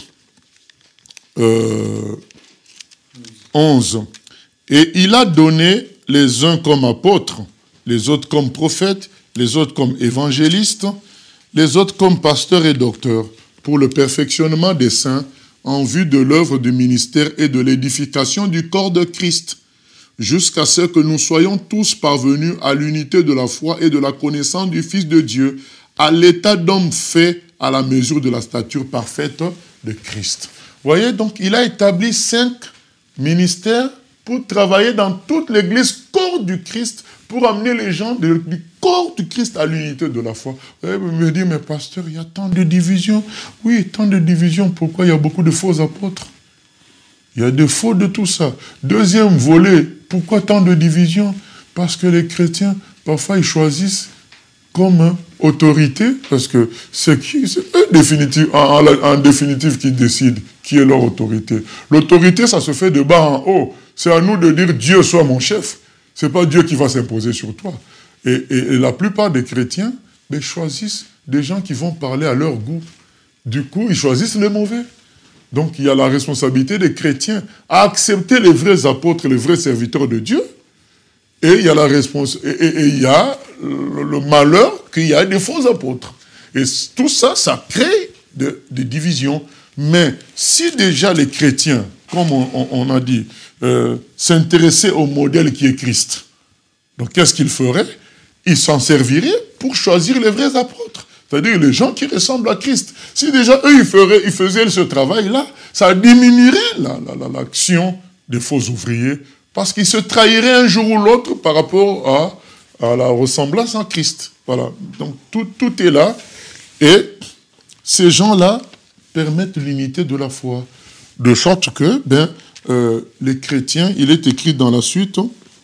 11. Et il a donné les uns comme apôtres, les autres comme prophètes, les autres comme évangélistes, les autres comme pasteurs et docteurs, pour le perfectionnement des saints, en vue de l'œuvre du ministère et de l'édification du corps de Christ, jusqu'à ce que nous soyons tous parvenus à l'unité de la foi et de la connaissance du Fils de Dieu, à l'état d'homme fait à la mesure de la stature parfaite de Christ. Vous voyez, donc il a établi 5 ministères pour travailler dans toute l'Église, corps du Christ, pour amener les gens du corps du Christ à l'unité de la foi. Vous me dites, mais pasteur, il y a tant de divisions. Oui, tant de divisions. Pourquoi il y a beaucoup de faux apôtres? Il y a des faux de tout ça. Deuxième volet, pourquoi tant de divisions? Parce que les chrétiens, parfois, ils choisissent comme autorité, parce que c'est eux en définitive qui décident qui est leur autorité. L'autorité, ça se fait de bas en haut. C'est à nous de dire Dieu soit mon chef. Ce n'est pas Dieu qui va s'imposer sur toi. Et la plupart des chrétiens choisissent des gens qui vont parler à leur goût. Du coup, ils choisissent les mauvais. Donc, il y a la responsabilité des chrétiens à accepter les vrais apôtres, les vrais serviteurs de Dieu. Et il y a le malheur qu'il y a des faux apôtres. Et tout ça, ça crée des divisions. Mais si déjà les chrétiens, comme on a dit, s'intéressaient au modèle qui est Christ, donc qu'est-ce qu'ils feraient? Ils s'en serviraient pour choisir les vrais apôtres. C'est-à-dire les gens qui ressemblent à Christ. Si déjà eux, ils faisaient ce travail-là, ça diminuerait l'action des faux ouvriers, parce qu'ils se trahiraient un jour ou l'autre par rapport à la ressemblance à Christ. Voilà. Donc tout est là. Et ces gens-là permettent l'unité de la foi. De sorte que, les chrétiens, il est écrit dans la suite,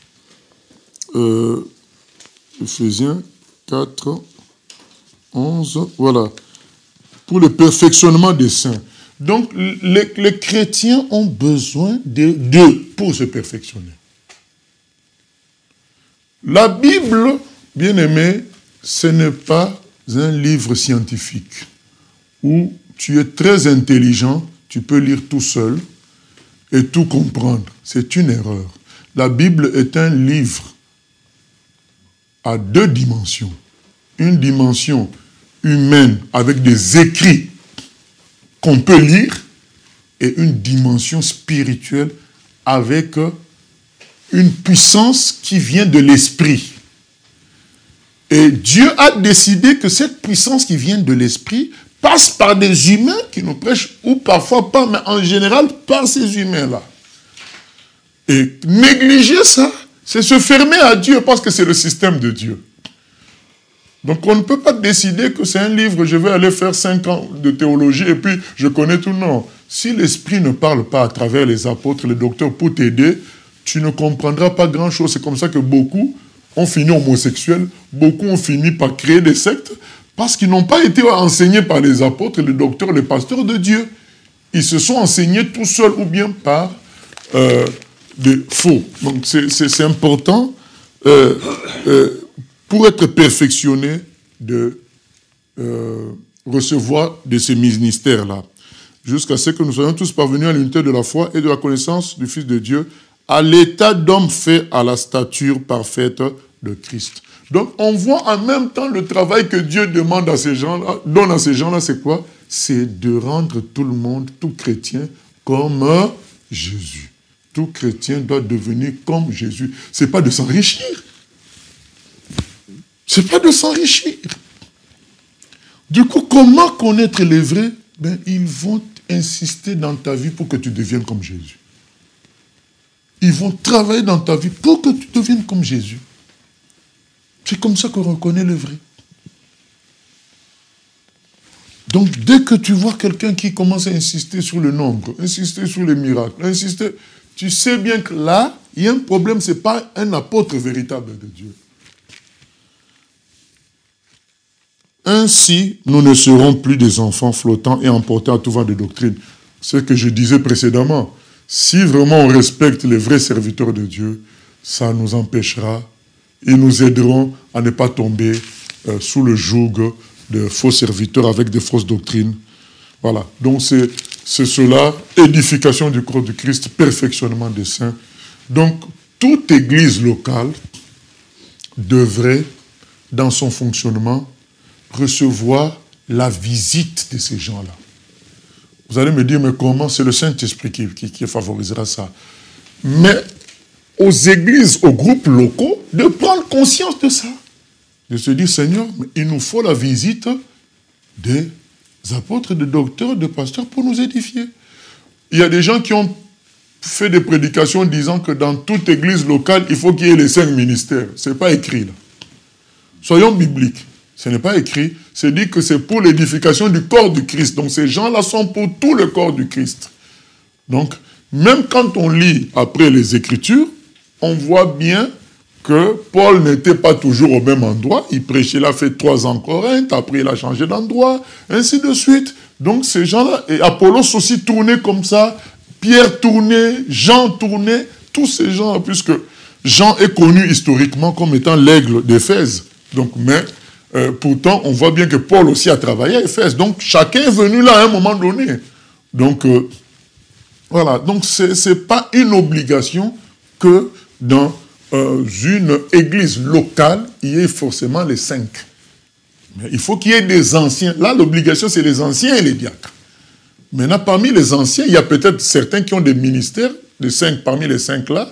Éphésiens 4, 11, voilà, pour le perfectionnement des saints. Donc, les chrétiens ont besoin d'eux pour se perfectionner. La Bible, bien aimé, ce n'est pas un livre scientifique où tu es très intelligent, tu peux lire tout seul et tout comprendre. C'est une erreur. La Bible est un livre à deux dimensions. Une dimension humaine avec des écrits qu'on peut lire et une dimension spirituelle avec une puissance qui vient de l'esprit. Et Dieu a décidé que cette puissance qui vient de l'esprit passe par des humains qui nous prêchent, ou parfois pas, mais en général par ces humains-là. Et négliger ça, c'est se fermer à Dieu parce que c'est le système de Dieu. Donc on ne peut pas décider que c'est un livre, je vais aller faire 5 ans de théologie et puis je connais tout. Non. Si l'Esprit ne parle pas à travers les apôtres, les docteurs pour t'aider, tu ne comprendras pas grand-chose. C'est comme ça que beaucoup ont fini homosexuels, beaucoup ont fini par créer des sectes parce qu'ils n'ont pas été enseignés par les apôtres, les docteurs, les pasteurs de Dieu. Ils se sont enseignés tout seuls ou bien par des faux. Donc c'est important pour être perfectionné de recevoir de ces ministères-là, jusqu'à ce que nous soyons tous parvenus à l'unité de la foi et de la connaissance du Fils de Dieu, à l'état d'homme fait à la stature parfaite de Christ. Donc on voit en même temps le travail que Dieu demande à ces gens-là, donne à ces gens-là, c'est quoi? C'est de rendre tout le monde, tout chrétien, comme Jésus. Tout chrétien doit devenir comme Jésus. Ce n'est pas de s'enrichir. Ce n'est pas de s'enrichir. Du coup, comment connaître les vrais? Ils vont insister dans ta vie pour que tu deviennes comme Jésus. Ils vont travailler dans ta vie pour que tu deviennes comme Jésus. C'est comme ça qu'on reconnaît le vrai. Donc, dès que tu vois quelqu'un qui commence à insister sur le nombre, insister sur les miracles, insister, tu sais bien que là, il y a un problème, ce n'est pas un apôtre véritable de Dieu. Ainsi, nous ne serons plus des enfants flottants et emportés à tout vent de doctrine. Ce que je disais précédemment, si vraiment on respecte les vrais serviteurs de Dieu, ça nous empêchera, ils nous aideront à ne pas tomber sous le joug de faux serviteurs avec des fausses doctrines. Voilà, donc c'est cela, édification du corps du Christ, perfectionnement des saints. Donc, toute église locale devrait, dans son fonctionnement, recevoir la visite de ces gens-là. Vous allez me dire, mais comment? C'est le Saint-Esprit qui favorisera ça. Mais aux églises, aux groupes locaux, de prendre conscience de ça. De se dire, Seigneur, mais il nous faut la visite des apôtres, des docteurs, des pasteurs pour nous édifier. Il y a des gens qui ont fait des prédications disant que dans toute église locale, il faut qu'il y ait les 5 ministères. Ce n'est pas écrit là. Soyons bibliques. Ce n'est pas écrit. C'est dit que c'est pour l'édification du corps du Christ. Donc ces gens-là sont pour tout le corps du Christ. Donc, même quand on lit après les Écritures, on voit bien que Paul n'était pas toujours au même endroit. Il prêchait, il a fait 3 ans en Corinthe, après il a changé d'endroit, ainsi de suite. Donc ces gens-là, et Apollos aussi tournait comme ça, Pierre tournait, Jean tournait, tous ces gens, puisque Jean est connu historiquement comme étant l'aigle d'Éphèse. Donc, mais pourtant, on voit bien que Paul aussi a travaillé à Éphèse. Donc, chacun est venu là à un moment donné. Donc, voilà. Donc, ce n'est pas une obligation que dans une église locale, il y ait forcément les 5. Mais il faut qu'il y ait des anciens. Là, l'obligation, c'est les anciens et les diacres. Maintenant, parmi les anciens, il y a peut-être certains qui ont des ministères, parmi les 5 là,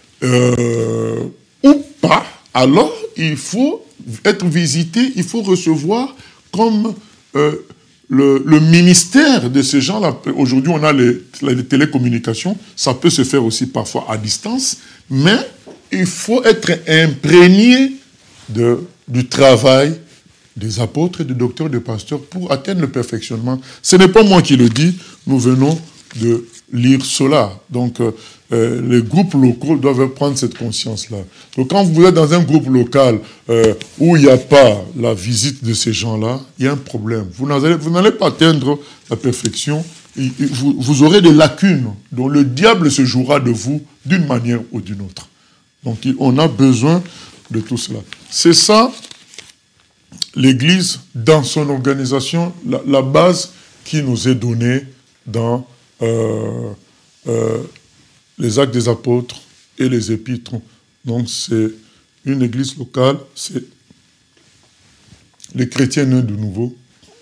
ou pas. Alors, il faut être visité, il faut recevoir comme le ministère de ces gens-là. Aujourd'hui, on a les télécommunications, ça peut se faire aussi parfois à distance, mais il faut être imprégné du travail des apôtres, des docteurs, des pasteurs pour atteindre le perfectionnement. Ce n'est pas moi qui le dis, nous venons de lire cela. Donc, les groupes locaux doivent prendre cette conscience-là. Donc, quand vous êtes dans un groupe local où il n'y a pas la visite de ces gens-là, il y a un problème. Vous n'allez pas atteindre la perfection. Vous aurez des lacunes dont le diable se jouera de vous d'une manière ou d'une autre. Donc, on a besoin de tout cela. C'est ça, l'Église, dans son organisation, la base qui nous est donnée dans les Actes des Apôtres et les Épîtres. Donc c'est une Église locale, c'est les chrétiens nés de nouveau,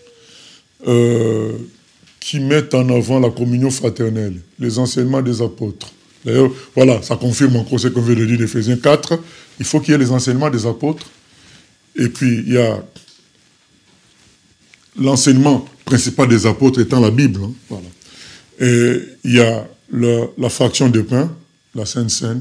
qui mettent en avant la communion fraternelle, les enseignements des apôtres. D'ailleurs, voilà, ça confirme encore ce qu'on vient de dire d'Éphésiens 4. Il faut qu'il y ait les enseignements des apôtres. Et puis, il y a l'enseignement principal des apôtres étant la Bible. Hein, voilà. Et il y a la fraction de pain, la Sainte Seine,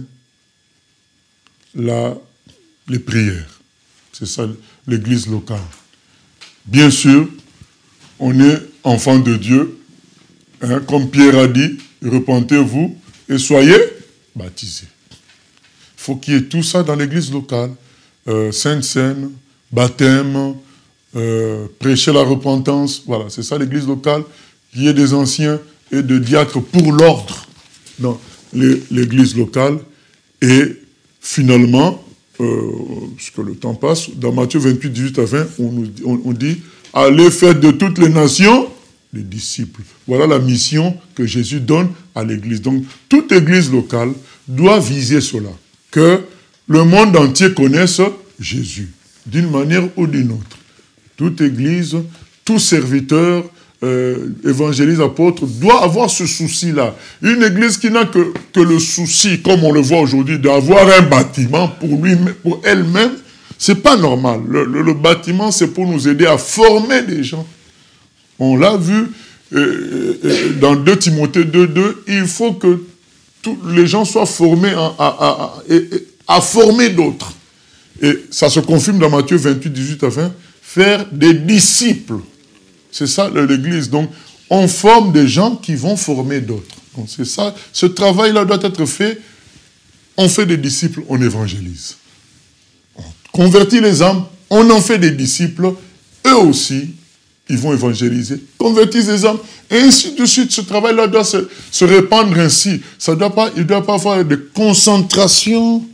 les prières. C'est ça, l'Église locale. Bien sûr, on est enfant de Dieu. Hein, comme Pierre a dit, repentez-vous et soyez baptisés. Il faut qu'il y ait tout ça dans l'église locale. Sainte Seine, baptême, prêcher la repentance. Voilà, c'est ça l'église locale. Qu'il y ait des anciens et des diacres pour l'ordre dans l'église locale. Et finalement, puisque le temps passe, dans Matthieu 28, 18 à 20, on dit « Allez faire de toutes les nations des disciples ». Voilà la mission que Jésus donne à l'église. Donc, toute église locale doit viser cela, que le monde entier connaisse Jésus, d'une manière ou d'une autre. Toute église, tout serviteur, évangéliste, apôtre, doit avoir ce souci-là. Une église qui n'a que le souci, comme on le voit aujourd'hui, d'avoir un bâtiment pour elle-même, c'est pas normal. Le bâtiment, c'est pour nous aider à former des gens. On l'a vu dans 2 Timothée 2.2, il faut que tous les gens soient formés à former d'autres. Et ça se confirme dans Matthieu 28, 18 à 20, faire des disciples. C'est ça l'église. Donc, on forme des gens qui vont former d'autres. Donc, c'est ça. Ce travail-là doit être fait. On fait des disciples, on évangélise. On convertit les âmes, on en fait des disciples. Eux aussi, ils vont évangéliser. Convertissent les âmes. Et ainsi de suite. Ce travail-là doit se répandre ainsi. Il ne doit pas avoir de concentration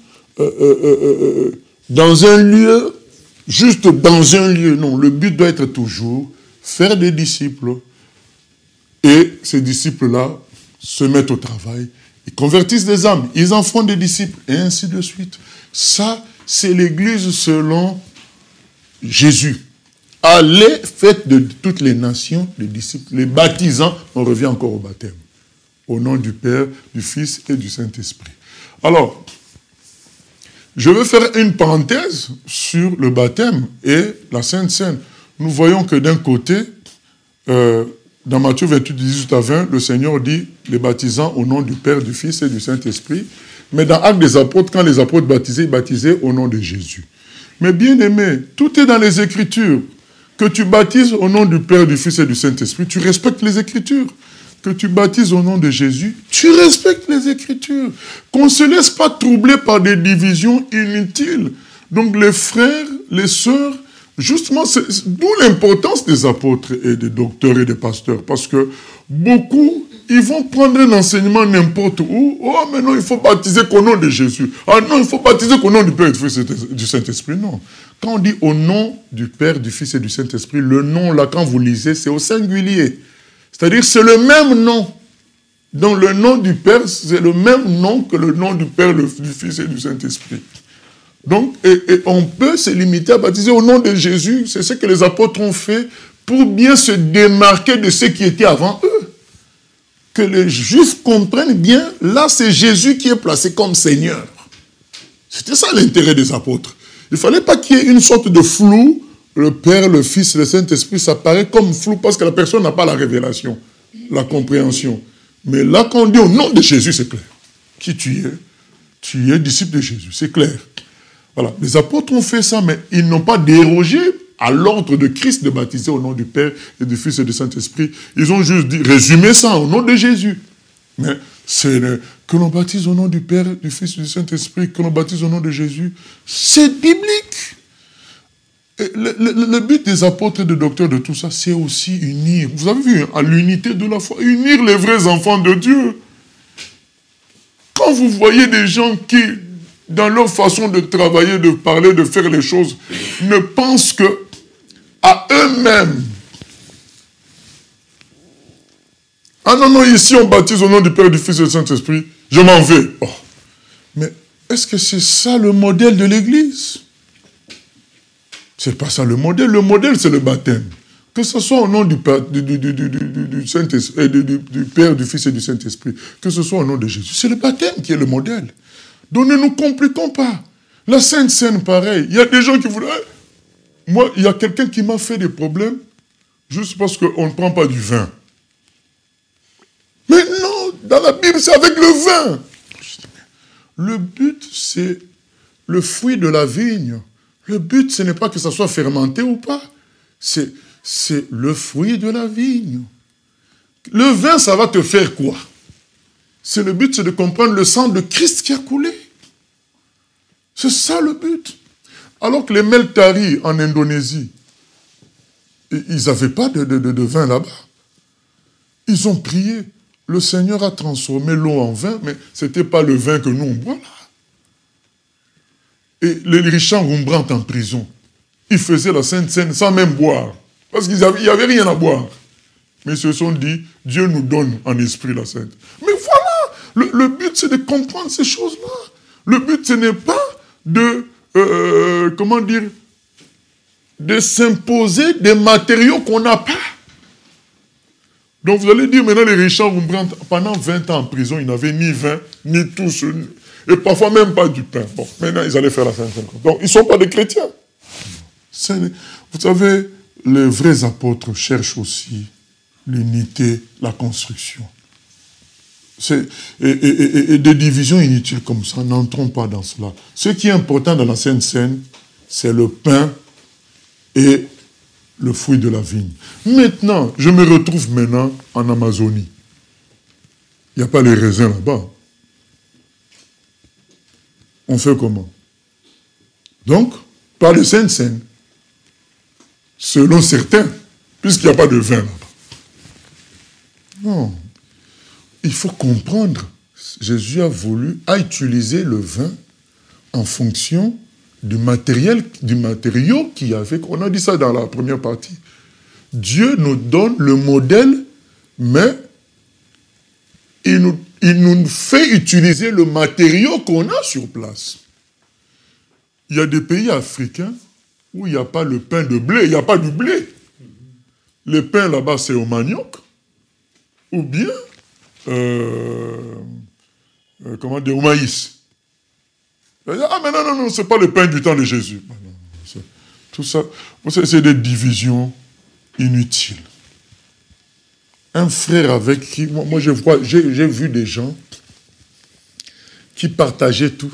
dans un lieu, juste dans un lieu. Non, le but doit être toujours faire des disciples. Et ces disciples-là se mettent au travail. Ils convertissent des âmes. Ils en font des disciples. Et ainsi de suite. Ça, c'est l'église selon Jésus. Allez, faites de toutes les nations des disciples. Les baptisants, on revient encore au baptême. Au nom du Père, du Fils et du Saint-Esprit. Alors, je veux faire une parenthèse sur le baptême et la Sainte Seine. Nous voyons que d'un côté, dans Matthieu 28, 18 à 20, le Seigneur dit les baptisants au nom du Père, du Fils et du Saint-Esprit. Mais dans Actes des Apôtres, quand les apôtres baptisaient, ils baptisaient au nom de Jésus. Mais bien aimé, tout est dans les Écritures. Que tu baptises au nom du Père, du Fils et du Saint-Esprit, tu respectes les Écritures. Que tu baptises au nom de Jésus, tu respectes les Écritures. Qu'on ne se laisse pas troubler par des divisions inutiles. Donc les frères, les sœurs, justement, d'où l'importance des apôtres et des docteurs et des pasteurs. Parce que beaucoup, ils vont prendre un enseignement n'importe où. Oh, mais non, il faut baptiser qu'au nom de Jésus. Ah non, il faut baptiser qu'au nom du Père, du Fils et du Saint-Esprit. Non. Quand on dit au nom du Père, du Fils et du Saint-Esprit, le nom, là, quand vous lisez, c'est au singulier. C'est-à-dire, c'est le même nom. Donc, le nom du Père, c'est le même nom que le nom du Père, du Fils et du Saint-Esprit. Donc, et on peut se limiter à baptiser au nom de Jésus. C'est ce que les apôtres ont fait pour bien se démarquer de ceux qui étaient avant eux. Que les Juifs comprennent bien, là, c'est Jésus qui est placé comme Seigneur. C'était ça l'intérêt des apôtres. Il ne fallait pas qu'il y ait une sorte de flou. Le Père, le Fils, le Saint-Esprit, ça paraît comme flou parce que la personne n'a pas la révélation, la compréhension. Mais là, quand on dit au nom de Jésus, c'est clair. Qui tu es disciple de Jésus, c'est clair. Voilà. Les apôtres ont fait ça, mais ils n'ont pas dérogé à l'ordre de Christ de baptiser au nom du Père et du Fils et du Saint-Esprit. Ils ont juste dit, résumé ça au nom de Jésus. Mais c'est que l'on baptise au nom du Père, du Fils et du Saint-Esprit, que l'on baptise au nom de Jésus, c'est biblique. Le but des apôtres et des docteurs de tout ça, c'est aussi unir. Vous avez vu, à l'unité de la foi, unir les vrais enfants de Dieu. Quand vous voyez des gens qui dans leur façon de travailler, de parler, de faire les choses, ne pensent que à eux-mêmes. Ah non, non, ici on baptise au nom du Père, du Fils et du Saint-Esprit, je m'en vais. Oh. Mais est-ce que c'est ça le modèle de l'Église? C'est pas ça le modèle. Le modèle, c'est le baptême. Que ce soit au nom du Père, du Père, du Fils et du Saint-Esprit, que ce soit au nom de Jésus. C'est le baptême qui est le modèle. Donc ne nous compliquons pas. La Sainte Seine, pareil. Il y a des gens qui voulaient... Moi, il y a quelqu'un qui m'a fait des problèmes juste parce qu'on ne prend pas du vin. Mais non, dans la Bible, c'est avec le vin. Le but, c'est le fruit de la vigne. Le but, ce n'est pas que ça soit fermenté ou pas. C'est le fruit de la vigne. Le vin, ça va te faire quoi? Le but, c'est de comprendre le sang de Christ qui a coulé. C'est ça le but. Alors que les Meltari en Indonésie, ils n'avaient pas de vin là-bas. Ils ont prié. Le Seigneur a transformé l'eau en vin, mais ce n'était pas le vin que nous on boit là. Et les Richard Rembrandt en prison, ils faisaient la Sainte Seine sans même boire. Parce qu'il n'y avait rien à boire. Mais ils se sont dit, Dieu nous donne en esprit la Sainte. Mais voilà, le but c'est de comprendre ces choses-là. Le but ce n'est pas de, de s'imposer des matériaux qu'on n'a pas. Donc vous allez dire maintenant les Richard Rembrandt, pendant 20 ans en prison, ils n'avaient ni vin, ni tout ce... Et parfois même pas du pain. Bon, maintenant ils allaient faire la Sainte Seine. Donc ils ne sont pas des chrétiens. Vous savez, les vrais apôtres cherchent aussi l'unité, la construction. Et des divisions inutiles comme ça, n'entrons pas dans cela. Ce qui est important dans la Sainte Seine, c'est le pain et le fruit de la vigne. Maintenant, je me retrouve maintenant en Amazonie. Il n'y a pas les raisins là-bas. On fait comment? Donc, par le Sainte Seine, selon certains, puisqu'il n'y a pas de vin là-bas. Non. Il faut comprendre. Jésus a utilisé le vin en fonction du matériau qu'il y avait. On a dit ça dans la première partie. Dieu nous donne le modèle, mais il nous fait utiliser le matériau qu'on a sur place. Il y a des pays africains où il n'y a pas le pain de blé, il n'y a pas du blé. Le pain là-bas, c'est au manioc, ou bien, au maïs. Ah, mais non, c'est pas le pain du temps de Jésus. Tout ça, c'est des divisions inutiles. Un frère avec qui, moi j'ai vu des gens qui partageaient tout.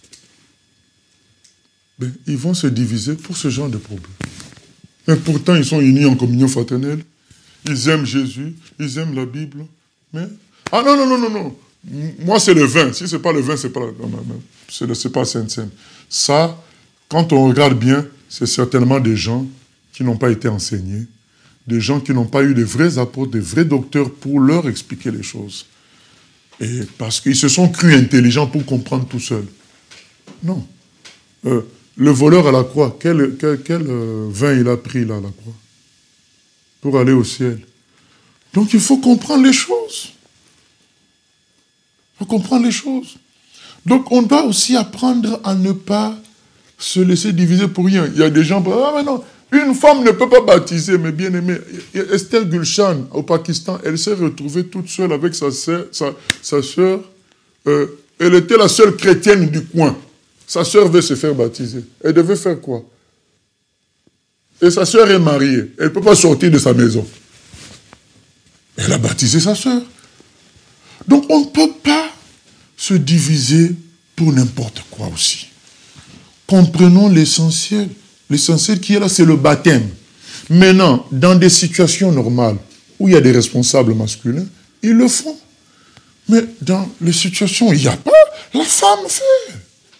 Mais ils vont se diviser pour ce genre de problème. Mais pourtant, ils sont unis en communion fraternelle. Ils aiment Jésus, ils aiment la Bible. Mais, ah non. Moi, c'est le vin. Si ce n'est pas le vin, c'est pas Sainte Seine. Ça, quand on regarde bien, c'est certainement des gens qui n'ont pas été enseignés, des gens qui n'ont pas eu de vrais apôtres, des vrais docteurs pour leur expliquer les choses. Et parce qu'ils se sont crus intelligents pour comprendre tout seuls. Non. Le voleur à la croix, quel vin il a pris là à la croix pour aller au ciel? Donc il faut comprendre les choses. Il faut comprendre les choses. Donc on doit aussi apprendre à ne pas se laisser diviser pour rien. Il y a des gens, ah mais non, une femme ne peut pas baptiser, mais bien aimé. Esther Gulshan, au Pakistan, elle s'est retrouvée toute seule avec sa sœur. Elle était la seule chrétienne du coin. Sa sœur veut se faire baptiser. Elle devait faire quoi? Et sa sœur est mariée. Elle ne peut pas sortir de sa maison. Elle a baptisé sa sœur. Donc on ne peut pas se diviser pour n'importe quoi aussi. Comprenons l'essentiel. L'essentiel qui est là, c'est le baptême. Maintenant, dans des situations normales, où il y a des responsables masculins, ils le font. Mais dans les situations où il n'y a pas, la femme fait.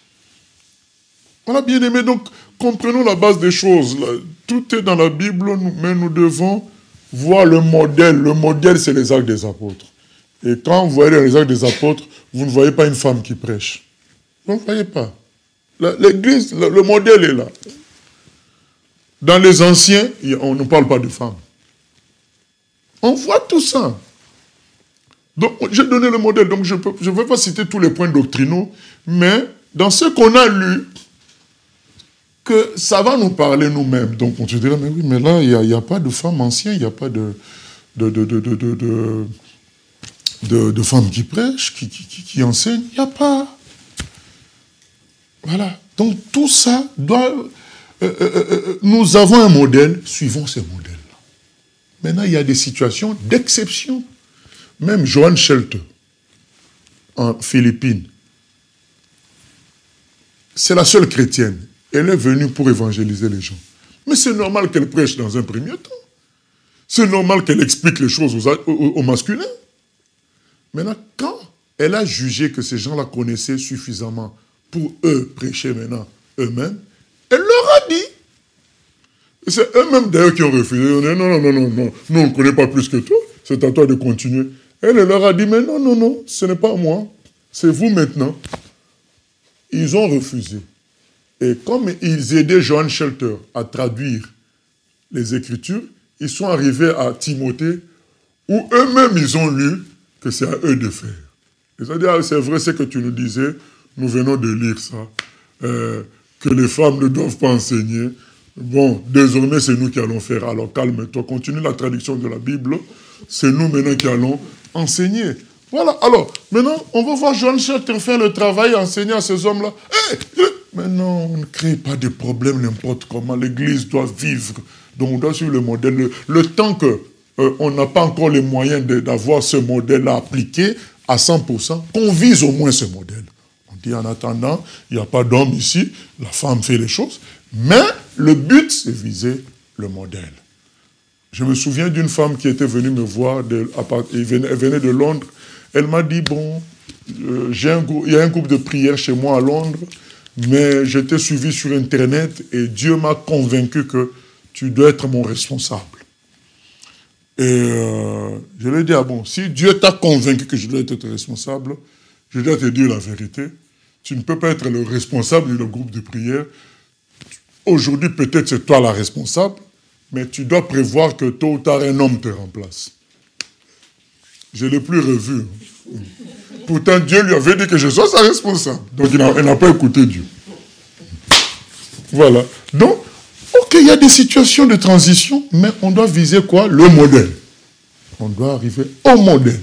On a bien aimé, donc comprenons la base des choses. Tout est dans la Bible, mais nous devons voir le modèle. Le modèle, c'est les actes des apôtres. Et quand vous voyez les actes des apôtres, vous ne voyez pas une femme qui prêche. Vous ne voyez pas. L'Église, le modèle est là. Dans les anciens, on ne parle pas de femmes. On voit tout ça. Donc, j'ai donné le modèle, donc je ne vais pas citer tous les points doctrinaux, mais dans ce qu'on a lu, que ça va nous parler nous-mêmes. Donc, on se dirait, mais oui, mais là, il n'y a pas de femmes anciennes, il n'y a pas de femmes qui prêchent, qui enseignent, il n'y a pas. Voilà. Donc, tout ça doit... nous avons un modèle, suivons ce modèle-là. Maintenant, il y a des situations d'exception. Même Joan Shelter, en Philippines, c'est la seule chrétienne. Elle est venue pour évangéliser les gens. Mais c'est normal qu'elle prêche dans un premier temps. C'est normal qu'elle explique les choses aux masculins. Maintenant, quand elle a jugé que ces gens-la connaissaient suffisamment pour eux prêcher maintenant eux-mêmes, elle leur a dit. C'est eux-mêmes d'ailleurs qui ont refusé. Non, nous on ne connaît pas plus que toi. C'est à toi de continuer. Elle leur a dit, mais non, ce n'est pas moi. C'est vous maintenant. Ils ont refusé. Et comme ils aidaient Joan Shelter à traduire les Écritures, ils sont arrivés à Timothée, où eux-mêmes ils ont lu que c'est à eux de faire. Ils ont dit, ah, c'est vrai ce que tu nous disais, nous venons de lire ça, que les femmes ne doivent pas enseigner. Bon, désormais c'est nous qui allons faire. Alors calme-toi, continue la traduction de la Bible, c'est nous maintenant qui allons enseigner. Voilà, alors, maintenant, on va voir Joan Shelter faire le travail, enseigner à ces hommes-là. Mais non, on ne crée pas de problème n'importe comment. L'Église doit vivre. Donc, on doit suivre le modèle. Le temps qu'on n'a pas encore les moyens d'avoir ce modèle-là appliqué à 100%, qu'on vise au moins ce modèle. On dit, en attendant, il n'y a pas d'homme ici, la femme fait les choses, mais le but, c'est viser le modèle. Je me souviens d'une femme qui était venue me voir, elle venait de Londres. Elle m'a dit, bon, il y a un groupe de prière chez moi à Londres, mais je t'ai suivi sur Internet et Dieu m'a convaincu que tu dois être mon responsable. Et je lui ai dit, ah bon, si Dieu t'a convaincu que je dois être responsable, je dois te dire la vérité. Tu ne peux pas être le responsable du groupe de prière. Aujourd'hui, peut-être c'est toi la responsable, mais tu dois prévoir que tôt ou tard, un homme te remplace. Je ne l'ai plus revu. Pourtant, Dieu lui avait dit que je sois sa responsable. Donc, il n'a pas écouté Dieu. Voilà. Donc, ok, il y a des situations de transition, mais on doit viser quoi? Le modèle. On doit arriver au modèle.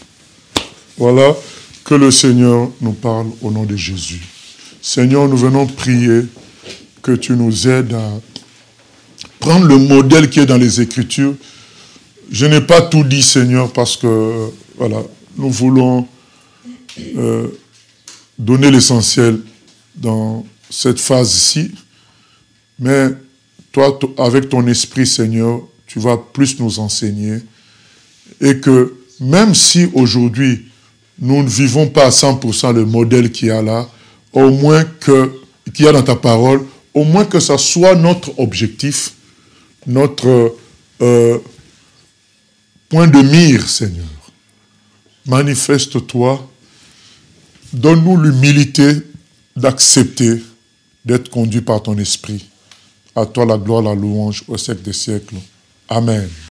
Voilà, que le Seigneur nous parle au nom de Jésus. Seigneur, nous venons prier que tu nous aides à prendre le modèle qui est dans les Écritures. Je n'ai pas tout dit, Seigneur, parce que, voilà, nous voulons donner l'essentiel dans cette phase-ci. Mais toi, avec ton esprit, Seigneur, tu vas plus nous enseigner. Et que même si aujourd'hui, nous ne vivons pas à 100% le modèle qu'il y a là, au moins qu'il y a dans ta parole, au moins que ça soit notre objectif, notre point de mire, Seigneur. Manifeste-toi, donne-nous l'humilité d'accepter d'être conduit par ton esprit. À toi la gloire, la louange au siècle des siècles. Amen.